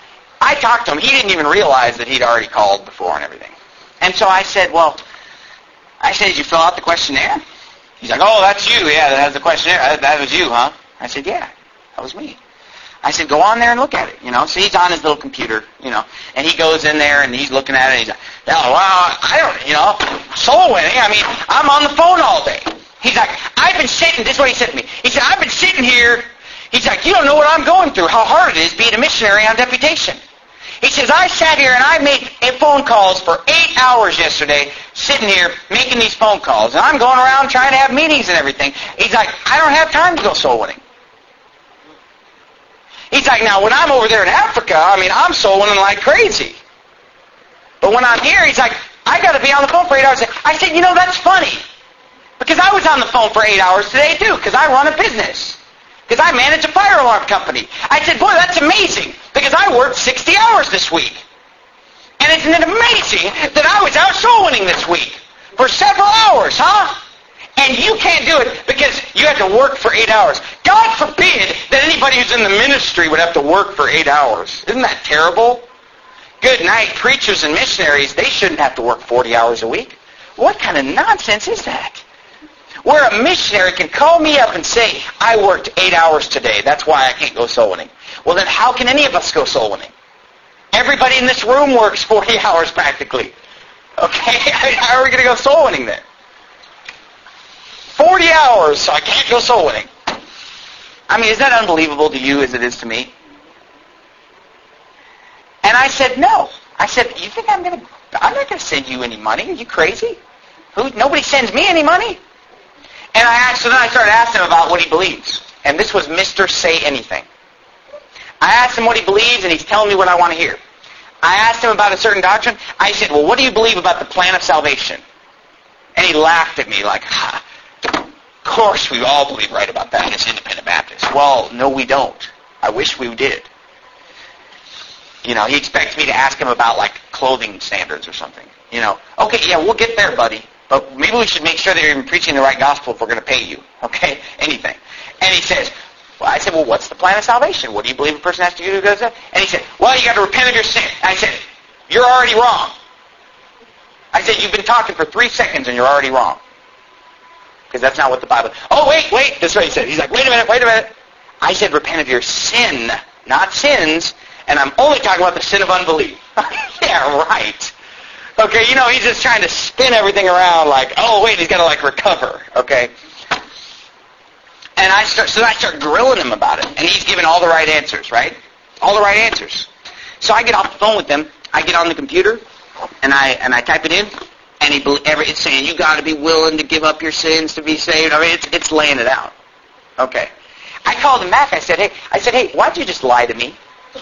I talked to him. He didn't even realize that he'd already called before and everything. And so I said, well, I said, did you fill out the questionnaire? He's like, oh, that's you. Yeah, that was the questionnaire. That, that was you, huh? I said, yeah, that was me. I said, go on there and look at it, you know. So he's on his little computer, you know, and he goes in there and he's looking at it and he's like, oh, well, I don't, you know, soul winning. I mean, I'm on the phone all day. He's like, I've been sitting, this is what he said to me. He said, I've been sitting here. He's like, you don't know what I'm going through, how hard it is being a missionary on deputation. He says, I sat here and I made phone calls for eight hours yesterday, sitting here making these phone calls. And I'm going around trying to have meetings and everything. He's like, I don't have time to go soul winning. He's like, now, when I'm over there in Africa, I mean, I'm soul winning like crazy. But when I'm here, he's like, I got to be on the phone for eight hours. I said, you know, that's funny. Because I was on the phone for eight hours today, too, because I run a business. Because I manage a fire alarm company. I said, boy, that's amazing, because I worked sixty hours this week. And isn't it amazing that I was out soul winning this week for several hours, huh? And you can't do it because you had to work for eight hours. God forbid that anybody who's in the ministry would have to work for eight hours. Isn't that terrible? Good night. Preachers and missionaries, they shouldn't have to work forty hours a week. What kind of nonsense is that? Where a missionary can call me up and say, I worked eight hours today. That's why I can't go soul winning. Well, then how can any of us go soul winning? Everybody in this room works forty hours practically. Okay? How are we going to go soul winning then? forty hours, so I can't go soul winning. I mean, is that unbelievable to you as it is to me? And I said, no. I said, you think I'm going to, I'm not going to send you any money. Are you crazy? Who, nobody sends me any money. And I asked, so then I started asking him about what he believes. And this was Mister Say Anything. I asked him what he believes, and he's telling me what I want to hear. I asked him about a certain doctrine. I said, well, what do you believe about the plan of salvation? And he laughed at me like, ha. Of course we all believe right about that as independent Baptists. Well, no, we don't. I wish we did. You know, he expects me to ask him about, like, clothing standards or something. You know, okay, yeah, we'll get there, buddy. But maybe we should make sure that you're even preaching the right gospel if we're going to pay you. Okay? Anything. And he says, well, I said, well, what's the plan of salvation? What do you believe a person has to do to go to that? And he said, well, you got to repent of your sin. And I said, you're already wrong. I said, you've been talking for three seconds and you're already wrong. Because that's not what the Bible... Oh, wait, wait. That's what he said. He's like, wait a minute, wait a minute. I said repent of your sin, not sins, and I'm only talking about the sin of unbelief. Yeah, right. Okay, you know, he's just trying to spin everything around like, oh, wait, he's got to, like, recover. Okay? And I start, so I start grilling him about it, and he's giving all the right answers, right? All the right answers. So I get off the phone with him. I get on the computer, and I and I type it in. And he, it's saying, you got to be willing to give up your sins to be saved. I mean, it's, it's laying it out. Okay. I called him back. I said, hey, I said, hey, why'd you just lie to me?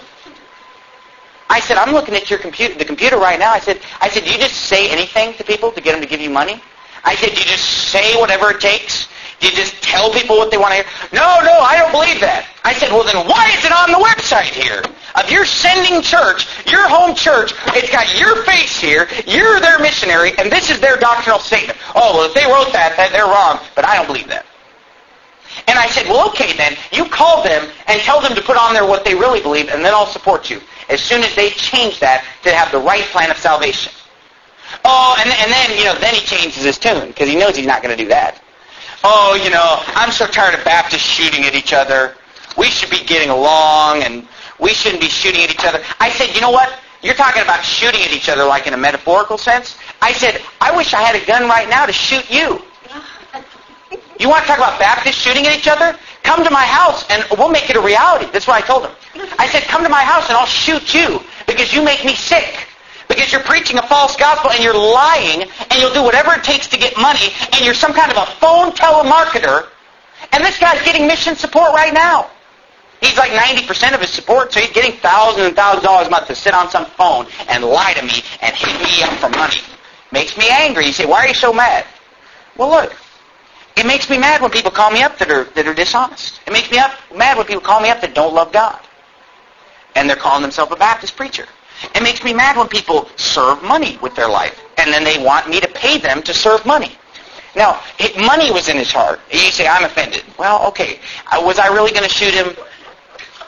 I said, I'm looking at your computer, the computer right now. I said, I said, do you just say anything to people to get them to give you money? I said, do you just say whatever it takes? Do you just tell people what they want to hear? No, no, I don't believe that. I said, well, then why is it on the website here? Of your sending church, your home church, it's got your face here, you're their missionary, and this is their doctrinal statement. Oh, well, if they wrote that, that they're wrong, but I don't believe that. And I said, well, okay then, you call them and tell them to put on there what they really believe, and then I'll support you. As soon as they change that to have the right plan of salvation. Oh, and, and then, you know, then he changes his tune, because he knows he's not going to do that. Oh, you know, I'm so tired of Baptists shooting at each other. We should be getting along, and we shouldn't be shooting at each other. I said, you know what? You're talking about shooting at each other like in a metaphorical sense. I said, I wish I had a gun right now to shoot you. You want to talk about Baptists shooting at each other? Come to my house, and we'll make it a reality. That's what I told him. I said, come to my house, and I'll shoot you, because you make me sick. Because you're preaching a false gospel, and you're lying, and you'll do whatever it takes to get money, and you're some kind of a phone telemarketer, and this guy's getting mission support right now. He's like ninety percent of his support, so he's getting thousands and thousands of dollars a month to sit on some phone and lie to me and hit me up for money. Makes me angry. You say, why are you so mad? Well, look, it makes me mad when people call me up that are that are dishonest. It makes me up mad when people call me up that don't love God. And they're calling themselves a Baptist preacher. It makes me mad when people serve money with their life, and then they want me to pay them to serve money. Now, it, money was in his heart. You say, I'm offended. Well, okay. Was I really going to shoot him?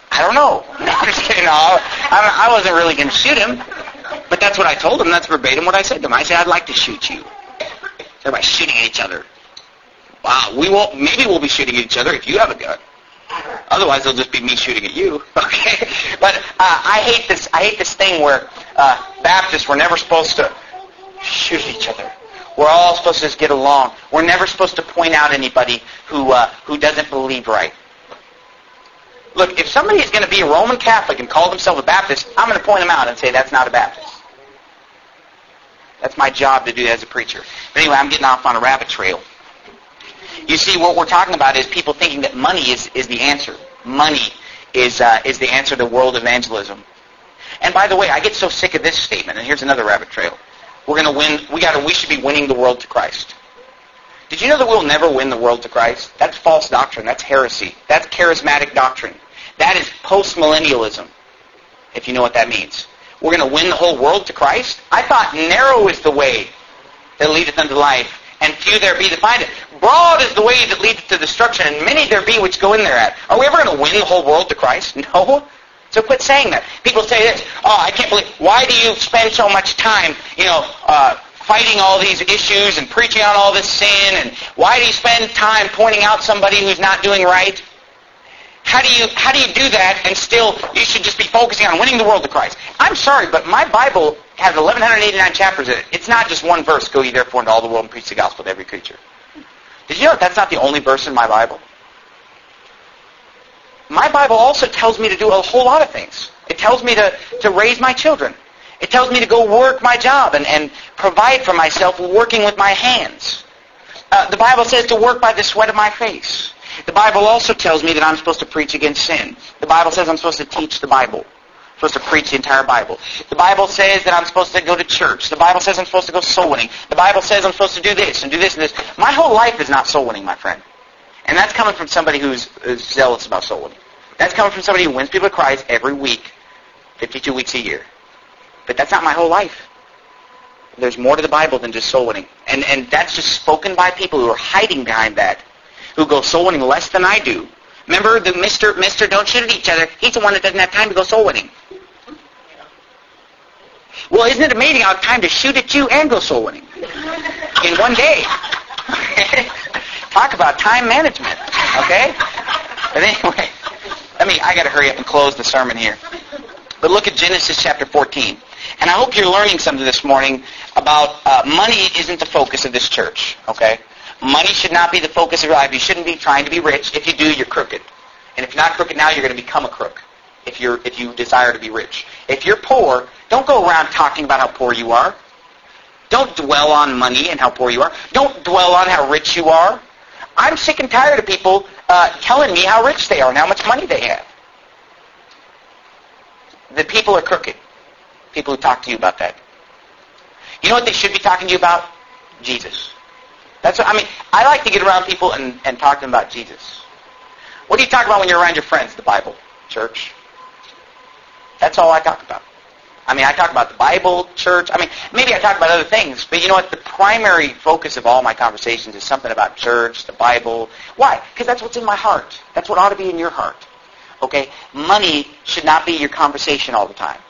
I don't know. No, I'm just kidding. No, I, I wasn't really going to shoot him. But that's what I told him. That's verbatim what I said to him. I said, I'd like to shoot you. Everybody's shooting at each other. Wow, we won't, maybe we'll be shooting at each other if you have a gun. Otherwise, it'll just be me shooting at you. Okay? But uh, I hate this. I hate this thing where uh, Baptists were never supposed to shoot at each other. We're all supposed to just get along. We're never supposed to point out anybody who uh, who doesn't believe right. Look, if somebody is going to be a Roman Catholic and call themselves a Baptist, I'm going to point them out and say that's not a Baptist. That's my job to do as a preacher. But anyway, I'm getting off on a rabbit trail. You see, what we're talking about is people thinking that money is, is the answer. Money is uh, is the answer to world evangelism. And by the way, I get so sick of this statement. And here's another rabbit trail. We're going to win. We got to. We should be winning the world to Christ. Did you know that we'll never win the world to Christ? That's false doctrine. That's heresy. That's charismatic doctrine. That is post-millennialism, if you know what that means. We're going to win the whole world to Christ? I thought narrow is the way that leadeth unto life, and few there be that find it. Broad is the way that leadeth to destruction, and many there be which go in thereat. Are we ever going to win the whole world to Christ? No. So quit saying that. People say this, oh, I can't believe, why do you spend so much time, you know, uh, fighting all these issues and preaching on all this sin, and why do you spend time pointing out somebody who's not doing right? How do you how do you do that and still you should just be focusing on winning the world to Christ? I'm sorry, but my Bible has eleven eighty-nine chapters in it. It's not just one verse, go ye therefore into all the world and preach the gospel to every creature. Did you know that that's not the only verse in my Bible? My Bible also tells me to do a whole lot of things. It tells me to, to raise my children. It tells me to go work my job and, and provide for myself working with my hands. Uh, the Bible says to work by the sweat of my face. The Bible also tells me that I'm supposed to preach against sin. The Bible says I'm supposed to teach the Bible. I'm supposed to preach the entire Bible. The Bible says that I'm supposed to go to church. The Bible says I'm supposed to go soul winning. The Bible says I'm supposed to do this and do this and this. My whole life is not soul winning, my friend. And that's coming from somebody who's is zealous about soul winning. That's coming from somebody who wins people to Christ every week, fifty-two weeks a year. But that's not my whole life. There's more to the Bible than just soul winning. And, and that's just spoken by people who are hiding behind that, who go soul winning less than I do. Remember the Mister Mister Don't Shoot at Each Other? He's the one that doesn't have time to go soul winning. Well, isn't it amazing how I have time to shoot at you and go soul winning in one day? Talk about time management, okay? But anyway, let me, I got to hurry up and close the sermon here. But look at Genesis chapter fourteen. And I hope you're learning something this morning about uh, money isn't the focus of this church, okay? Money should not be the focus of your life. You shouldn't be trying to be rich. If you do, you're crooked. And if you're not crooked now, you're going to become a crook if you're if you desire to be rich. If you're poor, don't go around talking about how poor you are. Don't dwell on money and how poor you are. Don't dwell on how rich you are. I'm sick and tired of people uh, telling me how rich they are and how much money they have. The people are crooked. People who talk to you about that. You know what they should be talking to you about? Jesus. That's what, I mean, I like to get around people and, and talk to them about Jesus. What do you talk about when you're around your friends? The Bible, church. That's all I talk about. I mean, I talk about the Bible, church. I mean, maybe I talk about other things, but you know what? The primary focus of all my conversations is something about church, the Bible. Why? Because that's what's in my heart. That's what ought to be in your heart. Okay? Money should not be your conversation all the time.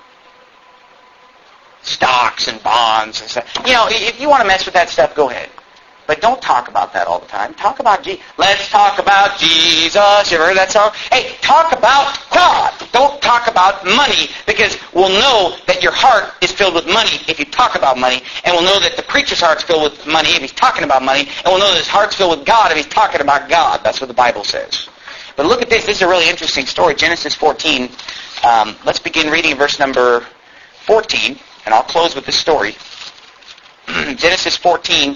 Stocks and bonds and stuff. You know, if you want to mess with that stuff, go ahead. But don't talk about that all the time. Talk about Jesus. Let's talk about Jesus. You ever heard that song? Hey, talk about God. Don't talk about money, because we'll know that your heart is filled with money if you talk about money, and we'll know that the preacher's heart's filled with money if he's talking about money, and we'll know that his heart's filled with God if he's talking about God. That's what the Bible says. But look at this. This is a really interesting story. Genesis fourteen. Um, let's begin reading verse number fourteen, and I'll close with this story. Genesis fourteen.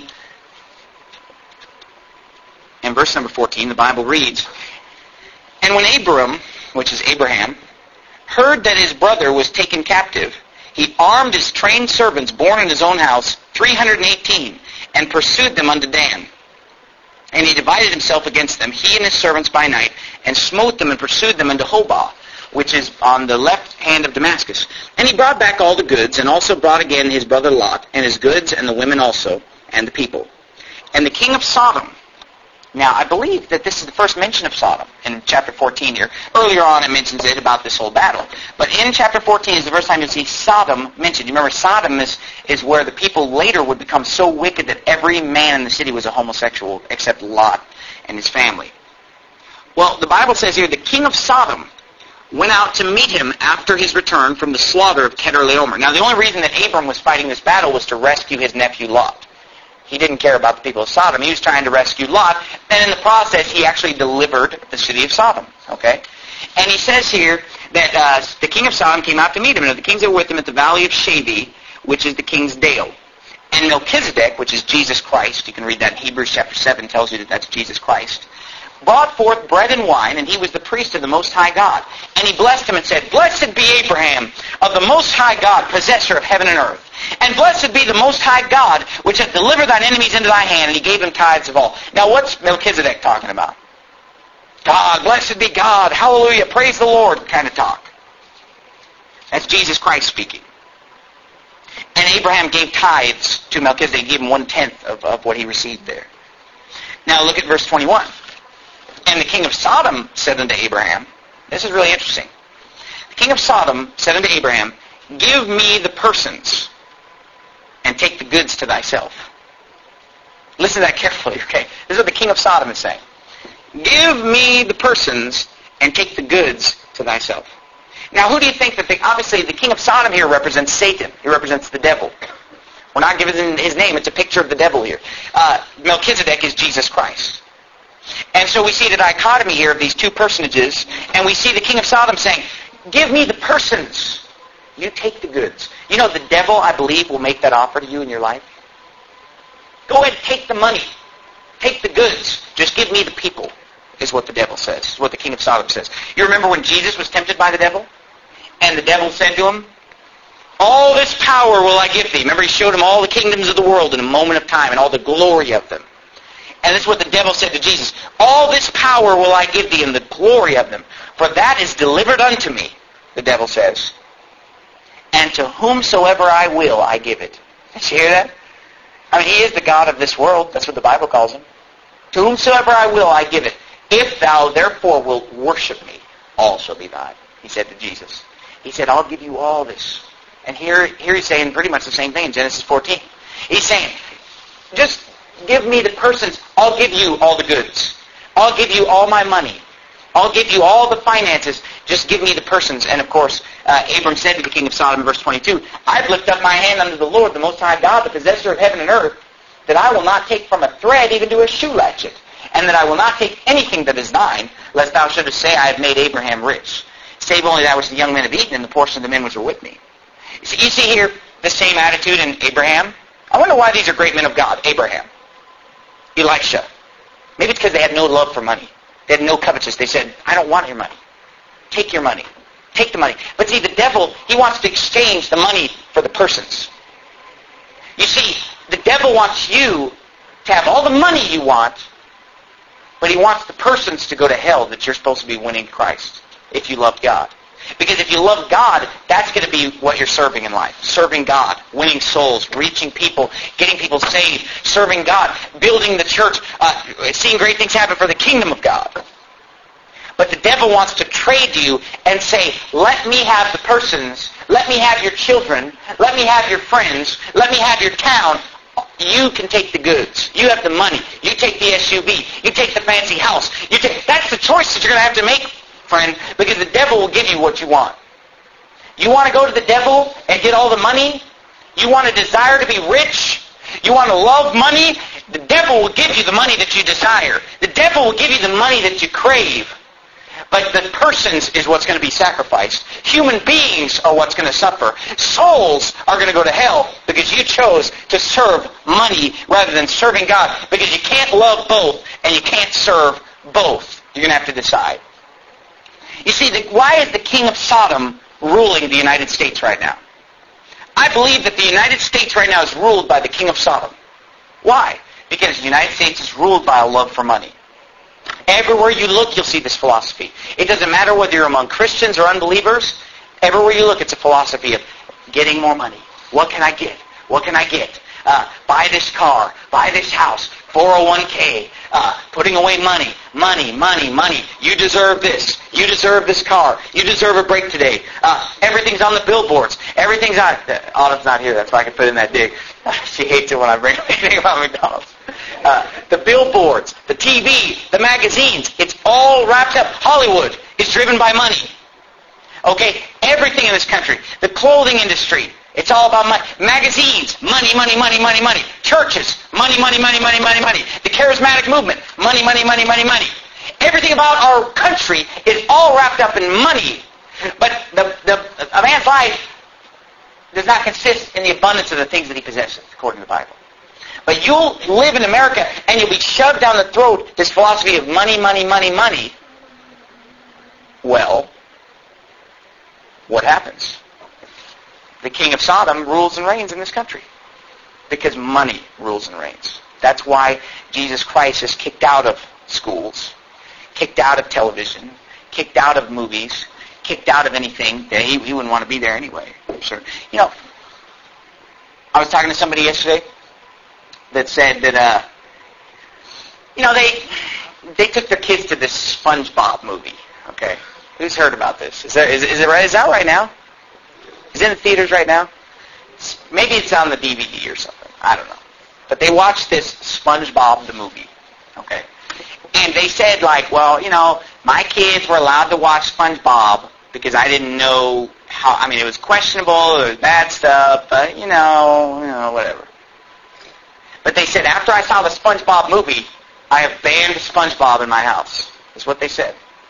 In verse number fourteen, the Bible reads, "And when Abram," which is Abraham, "heard that his brother was taken captive, he armed his trained servants born in his own house, three hundred eighteen, and pursued them unto Dan. And he divided himself against them, he and his servants by night, and smote them and pursued them unto Hobah, which is on the left hand of Damascus. And he brought back all the goods, and also brought again his brother Lot, and his goods, and the women also, and the people. And the king of Sodom Now, I believe that this is the first mention of Sodom in chapter fourteen here. Earlier on it mentions it about this whole battle. But in chapter fourteen is the first time you'll see Sodom mentioned. You remember Sodom is, is where the people later would become so wicked that every man in the city was a homosexual except Lot and his family. Well, the Bible says here, the king of Sodom went out to meet him after his return from the slaughter of Chedorlaomer. Now, the only reason that Abram was fighting this battle was to rescue his nephew Lot. He didn't care about the people of Sodom. He was trying to rescue Lot, and in the process, he actually delivered the city of Sodom. Okay? And he says here that uh, the king of Sodom came out to meet him, and the kings that were with him at the valley of Shaveh, which is the king's dale. And Melchizedek, which is Jesus Christ, you can read that in Hebrews chapter seven, tells you that that's Jesus Christ, brought forth bread and wine, and he was the priest of the Most High God. And he blessed him and said, Blessed be Abraham of the Most High God, possessor of heaven and earth. And blessed be the Most High God, which hath delivered thine enemies into thy hand, and he gave him tithes of all. Now, what's Melchizedek talking about? God, blessed be God, hallelujah, praise the Lord kind of talk. That's Jesus Christ speaking. And Abraham gave tithes to Melchizedek. He gave him one-tenth of, of what he received there. Now, look at verse twenty-one. And the king of Sodom said unto Abraham, this is really interesting. The king of Sodom said unto Abraham, Give me the persons, and take the goods to thyself. Listen to that carefully, okay? This is what the king of Sodom is saying. Give me the persons, and take the goods to thyself. Now, who do you think that... The, obviously, the king of Sodom here represents Satan. He represents the devil. We're not giving his name. It's a picture of the devil here. Uh, Melchizedek is Jesus Christ. And so we see the dichotomy here of these two personages, and we see the king of Sodom saying, Give me the persons. You take the goods. You know, the devil, I believe, will make that offer to you in your life. Go ahead and take the money. Take the goods. Just give me the people, is what the devil says. Is what the king of Sodom says. You remember when Jesus was tempted by the devil? And the devil said to him, All this power will I give thee. Remember, he showed him all the kingdoms of the world in a moment of time and all the glory of them. And this is what the devil said to Jesus. All this power will I give thee and the glory of them. For that is delivered unto me, the devil says. And to whomsoever I will, I give it. Did you hear that? I mean, he is the God of this world. That's what the Bible calls him. To whomsoever I will, I give it. If thou therefore wilt worship me, all shall be thine. He said to Jesus. He said, I'll give you all this. And here, here he's saying pretty much the same thing in Genesis fourteen. He's saying, just give me the persons. I'll give you all the goods. I'll give you all my money. I'll give you all the finances. Just give me the persons. And of course, uh, Abram said to the king of Sodom in verse twenty-two, I've lifted up my hand unto the Lord, the Most High God, the possessor of heaven and earth, that I will not take from a thread even to a shoe latchet, and that I will not take anything that is thine, lest thou shouldest say, I have made Abraham rich. Save only that which the young men have eaten, and the portion of the men which were with me. You see, you see here the same attitude in Abraham. I wonder why these are great men of God. Abraham, Elisha. Maybe it's because they had no love for money. They had no covetousness. They said, I don't want your money. Take your money. Take the money. But see, the devil, he wants to exchange the money for the persons. You see, the devil wants you to have all the money you want, but he wants the persons to go to hell that you're supposed to be winning Christ if you love God. Because if you love God, that's going to be what you're serving in life. Serving God, winning souls, reaching people, getting people saved, serving God, building the church, uh, seeing great things happen for the kingdom of God. But the devil wants to trade you and say, let me have the persons, let me have your children, let me have your friends, let me have your town. You can take the goods. You have the money. You take the S U V. You take the fancy house. You take, that's the choice that you're going to have to make, friend, because the devil will give you what you want. You want to go to the devil and get all the money? You want to desire to be rich? You want to love money? The devil will give you the money that you desire. The devil will give you the money that you crave. But the persons is what's going to be sacrificed. Human beings are what's going to suffer. Souls are going to go to hell because you chose to serve money rather than serving God. Because you can't love both and you can't serve both. You're going to have to decide. You see, the, why is the king of Sodom ruling the United States right now? I believe that the United States right now is ruled by the king of Sodom. Why? Because the United States is ruled by a love for money. Everywhere you look, you'll see this philosophy. It doesn't matter whether you're among Christians or unbelievers. Everywhere you look, it's a philosophy of getting more money. What can I get? What can I get? Uh, buy this car. Buy this house. four oh one k, uh, putting away money, money, money, money. You deserve this. You deserve this car. You deserve a break today. Uh, everything's on the billboards. Everything's on... Autumn's not here. That's why I can put in that dig. She hates it when I bring anything about McDonald's. Uh, the billboards, the T V, the magazines, it's all wrapped up. Hollywood is driven by money. Okay? Everything in this country. The clothing industry, it's all about money. Magazines, money, money, money, money, money. Churches, money, money, money, money, money, money. The charismatic movement, money, money, money, money, money. Everything about our country is all wrapped up in money. But the, the, a man's life does not consist in the abundance of the things that he possesses, according to the Bible. But you'll live in America and you'll be shoved down the throat this philosophy of money, money, money, money. Well, what happens? The king of Sodom rules and reigns in this country because money rules and reigns. That's why Jesus Christ is kicked out of schools, kicked out of television, kicked out of movies, kicked out of anything. That he, he wouldn't want to be there anyway. I'm sure. You know, I was talking to somebody yesterday that said that, uh, you know, they they took their kids to this SpongeBob movie. Okay, who's heard about this? Is that is, is it right? Is that right now? Is it in the theaters right now? Maybe it's on the D V D or something. I don't know. But they watched this SpongeBob the movie. Okay, and they said like, well, you know, my kids were allowed to watch SpongeBob because I didn't know how. I mean, it was questionable. It was bad stuff. But you know, you know, whatever. But they said, after I saw the SpongeBob movie, I have banned SpongeBob in my house. That's what they said.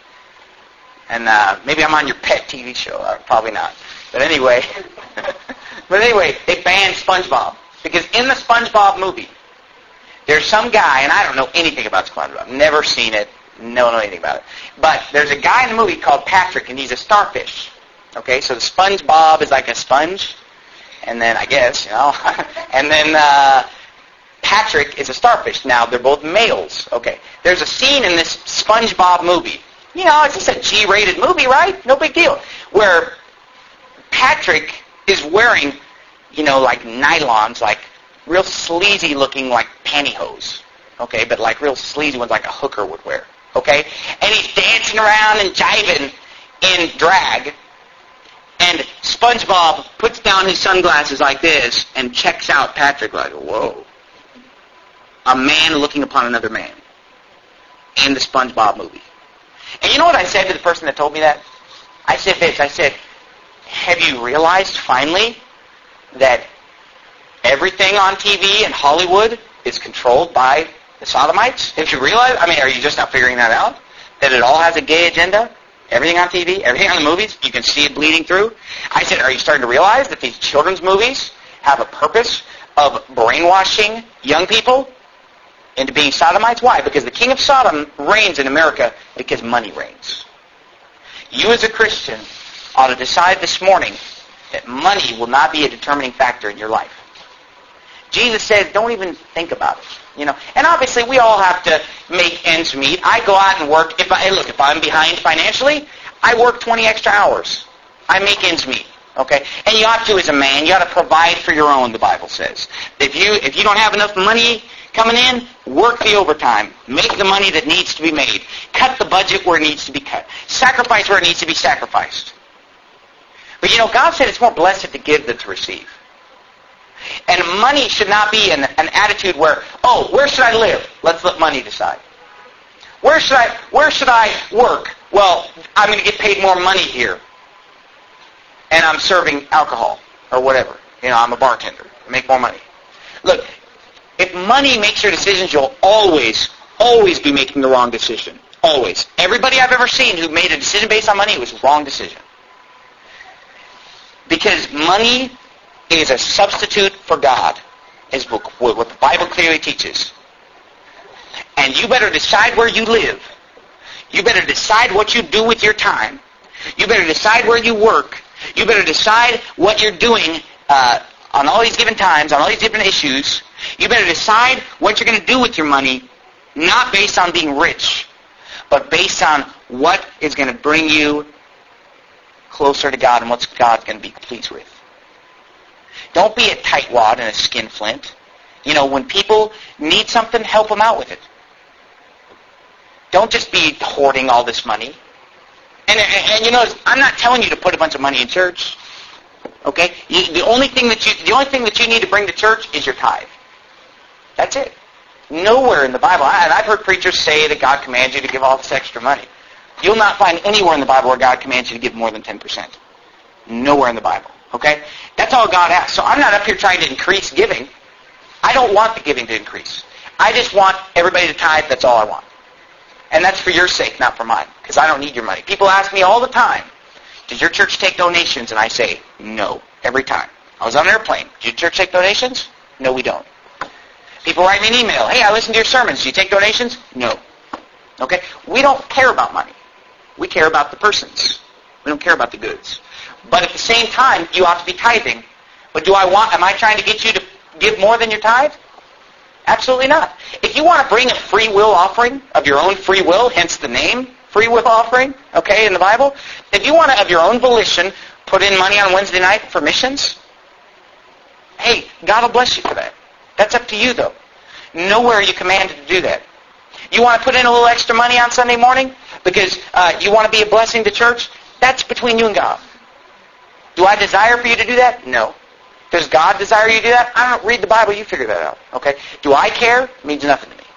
And uh, maybe I'm on your pet T V show. Uh, probably not. But anyway, but anyway, they banned SpongeBob. Because in the SpongeBob movie, there's some guy, and I don't know anything about SpongeBob. Never seen it. Don't know anything about it. But there's a guy in the movie called Patrick, and he's a starfish. Okay, so the SpongeBob is like a sponge. And then, I guess, you know, and then... Uh, Patrick is a starfish. Now, they're both males. Okay. There's a scene in this SpongeBob movie. You know, it's just a G-rated movie, right? No big deal. Where Patrick is wearing, you know, like nylons, like real sleazy looking like pantyhose. Okay, but like real sleazy ones like a hooker would wear. Okay? And he's dancing around and jiving in drag. And SpongeBob puts down his sunglasses like this and checks out Patrick like, whoa. A man looking upon another man in the SpongeBob movie. And you know what I said to the person that told me that? I said this. I said, have you realized finally that everything on T V and Hollywood is controlled by the Sodomites? Have you realized? I mean, are you just not figuring that out? That it all has a gay agenda? Everything on T V, everything on the movies, you can see it bleeding through? I said, are you starting to realize that these children's movies have a purpose of brainwashing young people into being Sodomites? Why? Because the king of Sodom reigns in America because money reigns. You as a Christian ought to decide this morning that money will not be a determining factor in your life. Jesus says, don't even think about it. You know, and obviously we all have to make ends meet. I go out and work. If I hey, look, if I'm behind financially, I work twenty extra hours. I make ends meet. Okay, and you ought to, as a man, you ought to provide for your own. The Bible says, if you if you don't have enough money coming in, work the overtime. Make the money that needs to be made. Cut the budget where it needs to be cut. Sacrifice where it needs to be sacrificed. But you know, God said it's more blessed to give than to receive. And money should not be an, an attitude where, oh, where should I live? Let's let money decide. Where should I where should I work? Well, I'm going to get paid more money here. And I'm serving alcohol or whatever. You know, I'm a bartender. I make more money. Look, if money makes your decisions, you'll always, always be making the wrong decision. Always. Everybody I've ever seen who made a decision based on money, it was the wrong decision. Because money is a substitute for God, is what the Bible clearly teaches. And you better decide where you live. You better decide what you do with your time. You better decide where you work. You better decide what you're doing uh, on all these given times, on all these different issues. You better decide what you're going to do with your money, not based on being rich, but based on what is going to bring you closer to God and what God's going to be pleased with. Don't be a tightwad and a skinflint. You know, when people need something, help them out with it. Don't just be hoarding all this money. And, and, and you know, I'm not telling you to put a bunch of money in church. Okay? You, the only thing that you the only thing that you need to bring to church is your tithe. That's it. Nowhere in the Bible, and I've heard preachers say that God commands you to give all this extra money. You'll not find anywhere in the Bible where God commands you to give more than ten percent. Nowhere in the Bible. Okay? That's all God asks. So I'm not up here trying to increase giving. I don't want the giving to increase. I just want everybody to tithe. That's all I want. And that's for your sake, not for mine, because I don't need your money. People ask me all the time, does your church take donations? And I say, no, every time. I was on an airplane. Does your church take donations? No, we don't. People write me an email. Hey, I listened to your sermons. Do you take donations? No. Okay? We don't care about money. We care about the persons. We don't care about the goods. But at the same time, you ought to be tithing. But do I want, am I trying to get you to give more than your tithe? Absolutely not. If you want to bring a free will offering of your own free will, hence the name free will offering, okay, in the Bible, if you want to, of your own volition, put in money on Wednesday night for missions, hey, God will bless you for that. That's up to you, though. Nowhere are you commanded to do that. You want to put in a little extra money on Sunday morning because uh, you want to be a blessing to church? That's between you and God. Do I desire for you to do that? No. Does God desire you to do that? I don't read the Bible. You figure that out. Okay? Do I care? It means nothing to me.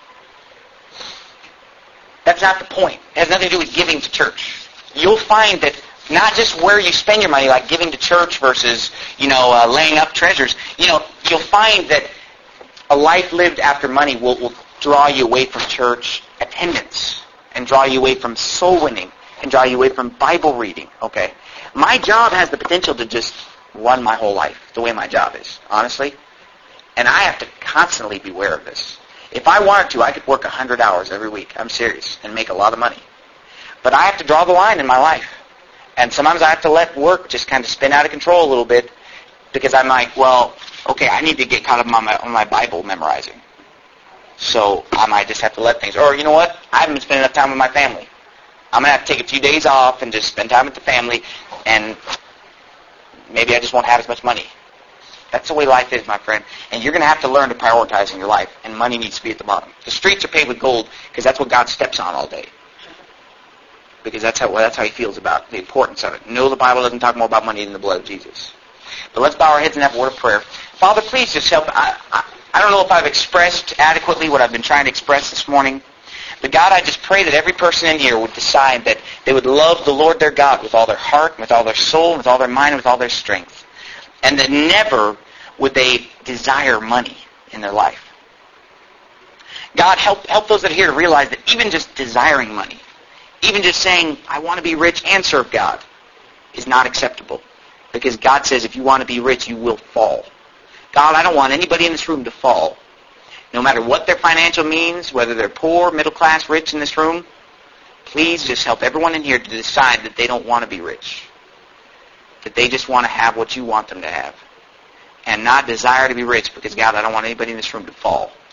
That's not the point. It has nothing to do with giving to church. You'll find that not just where you spend your money, like giving to church versus, you know, uh, laying up treasures. You know, you'll find that a life lived after money will, will draw you away from church attendance and draw you away from soul winning and draw you away from Bible reading. Okay? My job has the potential to just run my whole life the way my job is, honestly. And I have to constantly be aware of this. If I wanted to, I could work one hundred hours every week. I'm serious. And make a lot of money. But I have to draw the line in my life. And sometimes I have to let work just kind of spin out of control a little bit because I'm like, well, okay, I need to get caught up on my, on my Bible memorizing. So I might just have to let things. Or, you know what? I haven't been spending enough time with my family. I'm going to have to take a few days off and just spend time with the family, and maybe I just won't have as much money. That's the way life is, my friend. And you're going to have to learn to prioritize in your life, and money needs to be at the bottom. The streets are paved with gold because that's what God steps on all day. Because that's how well, that's how He feels about the importance of it. No, the Bible doesn't talk more about money than the blood of Jesus. But let's bow our heads and have a word of prayer. Father, please just help. I, I, I don't know if I've expressed adequately what I've been trying to express this morning. But God, I just pray that every person in here would decide that they would love the Lord their God with all their heart, with all their soul, with all their mind, and with all their strength. And that never would they desire money in their life. God, help help those that are here to realize that even just desiring money, even just saying, I want to be rich and serve God, is not acceptable. Because God says if you want to be rich, you will fall. God, I don't want anybody in this room to fall. No matter what their financial means, whether they're poor, middle class, rich in this room, please just help everyone in here to decide that they don't want to be rich. That they just want to have what you want them to have. And not desire to be rich because, God, I don't want anybody in this room to fall.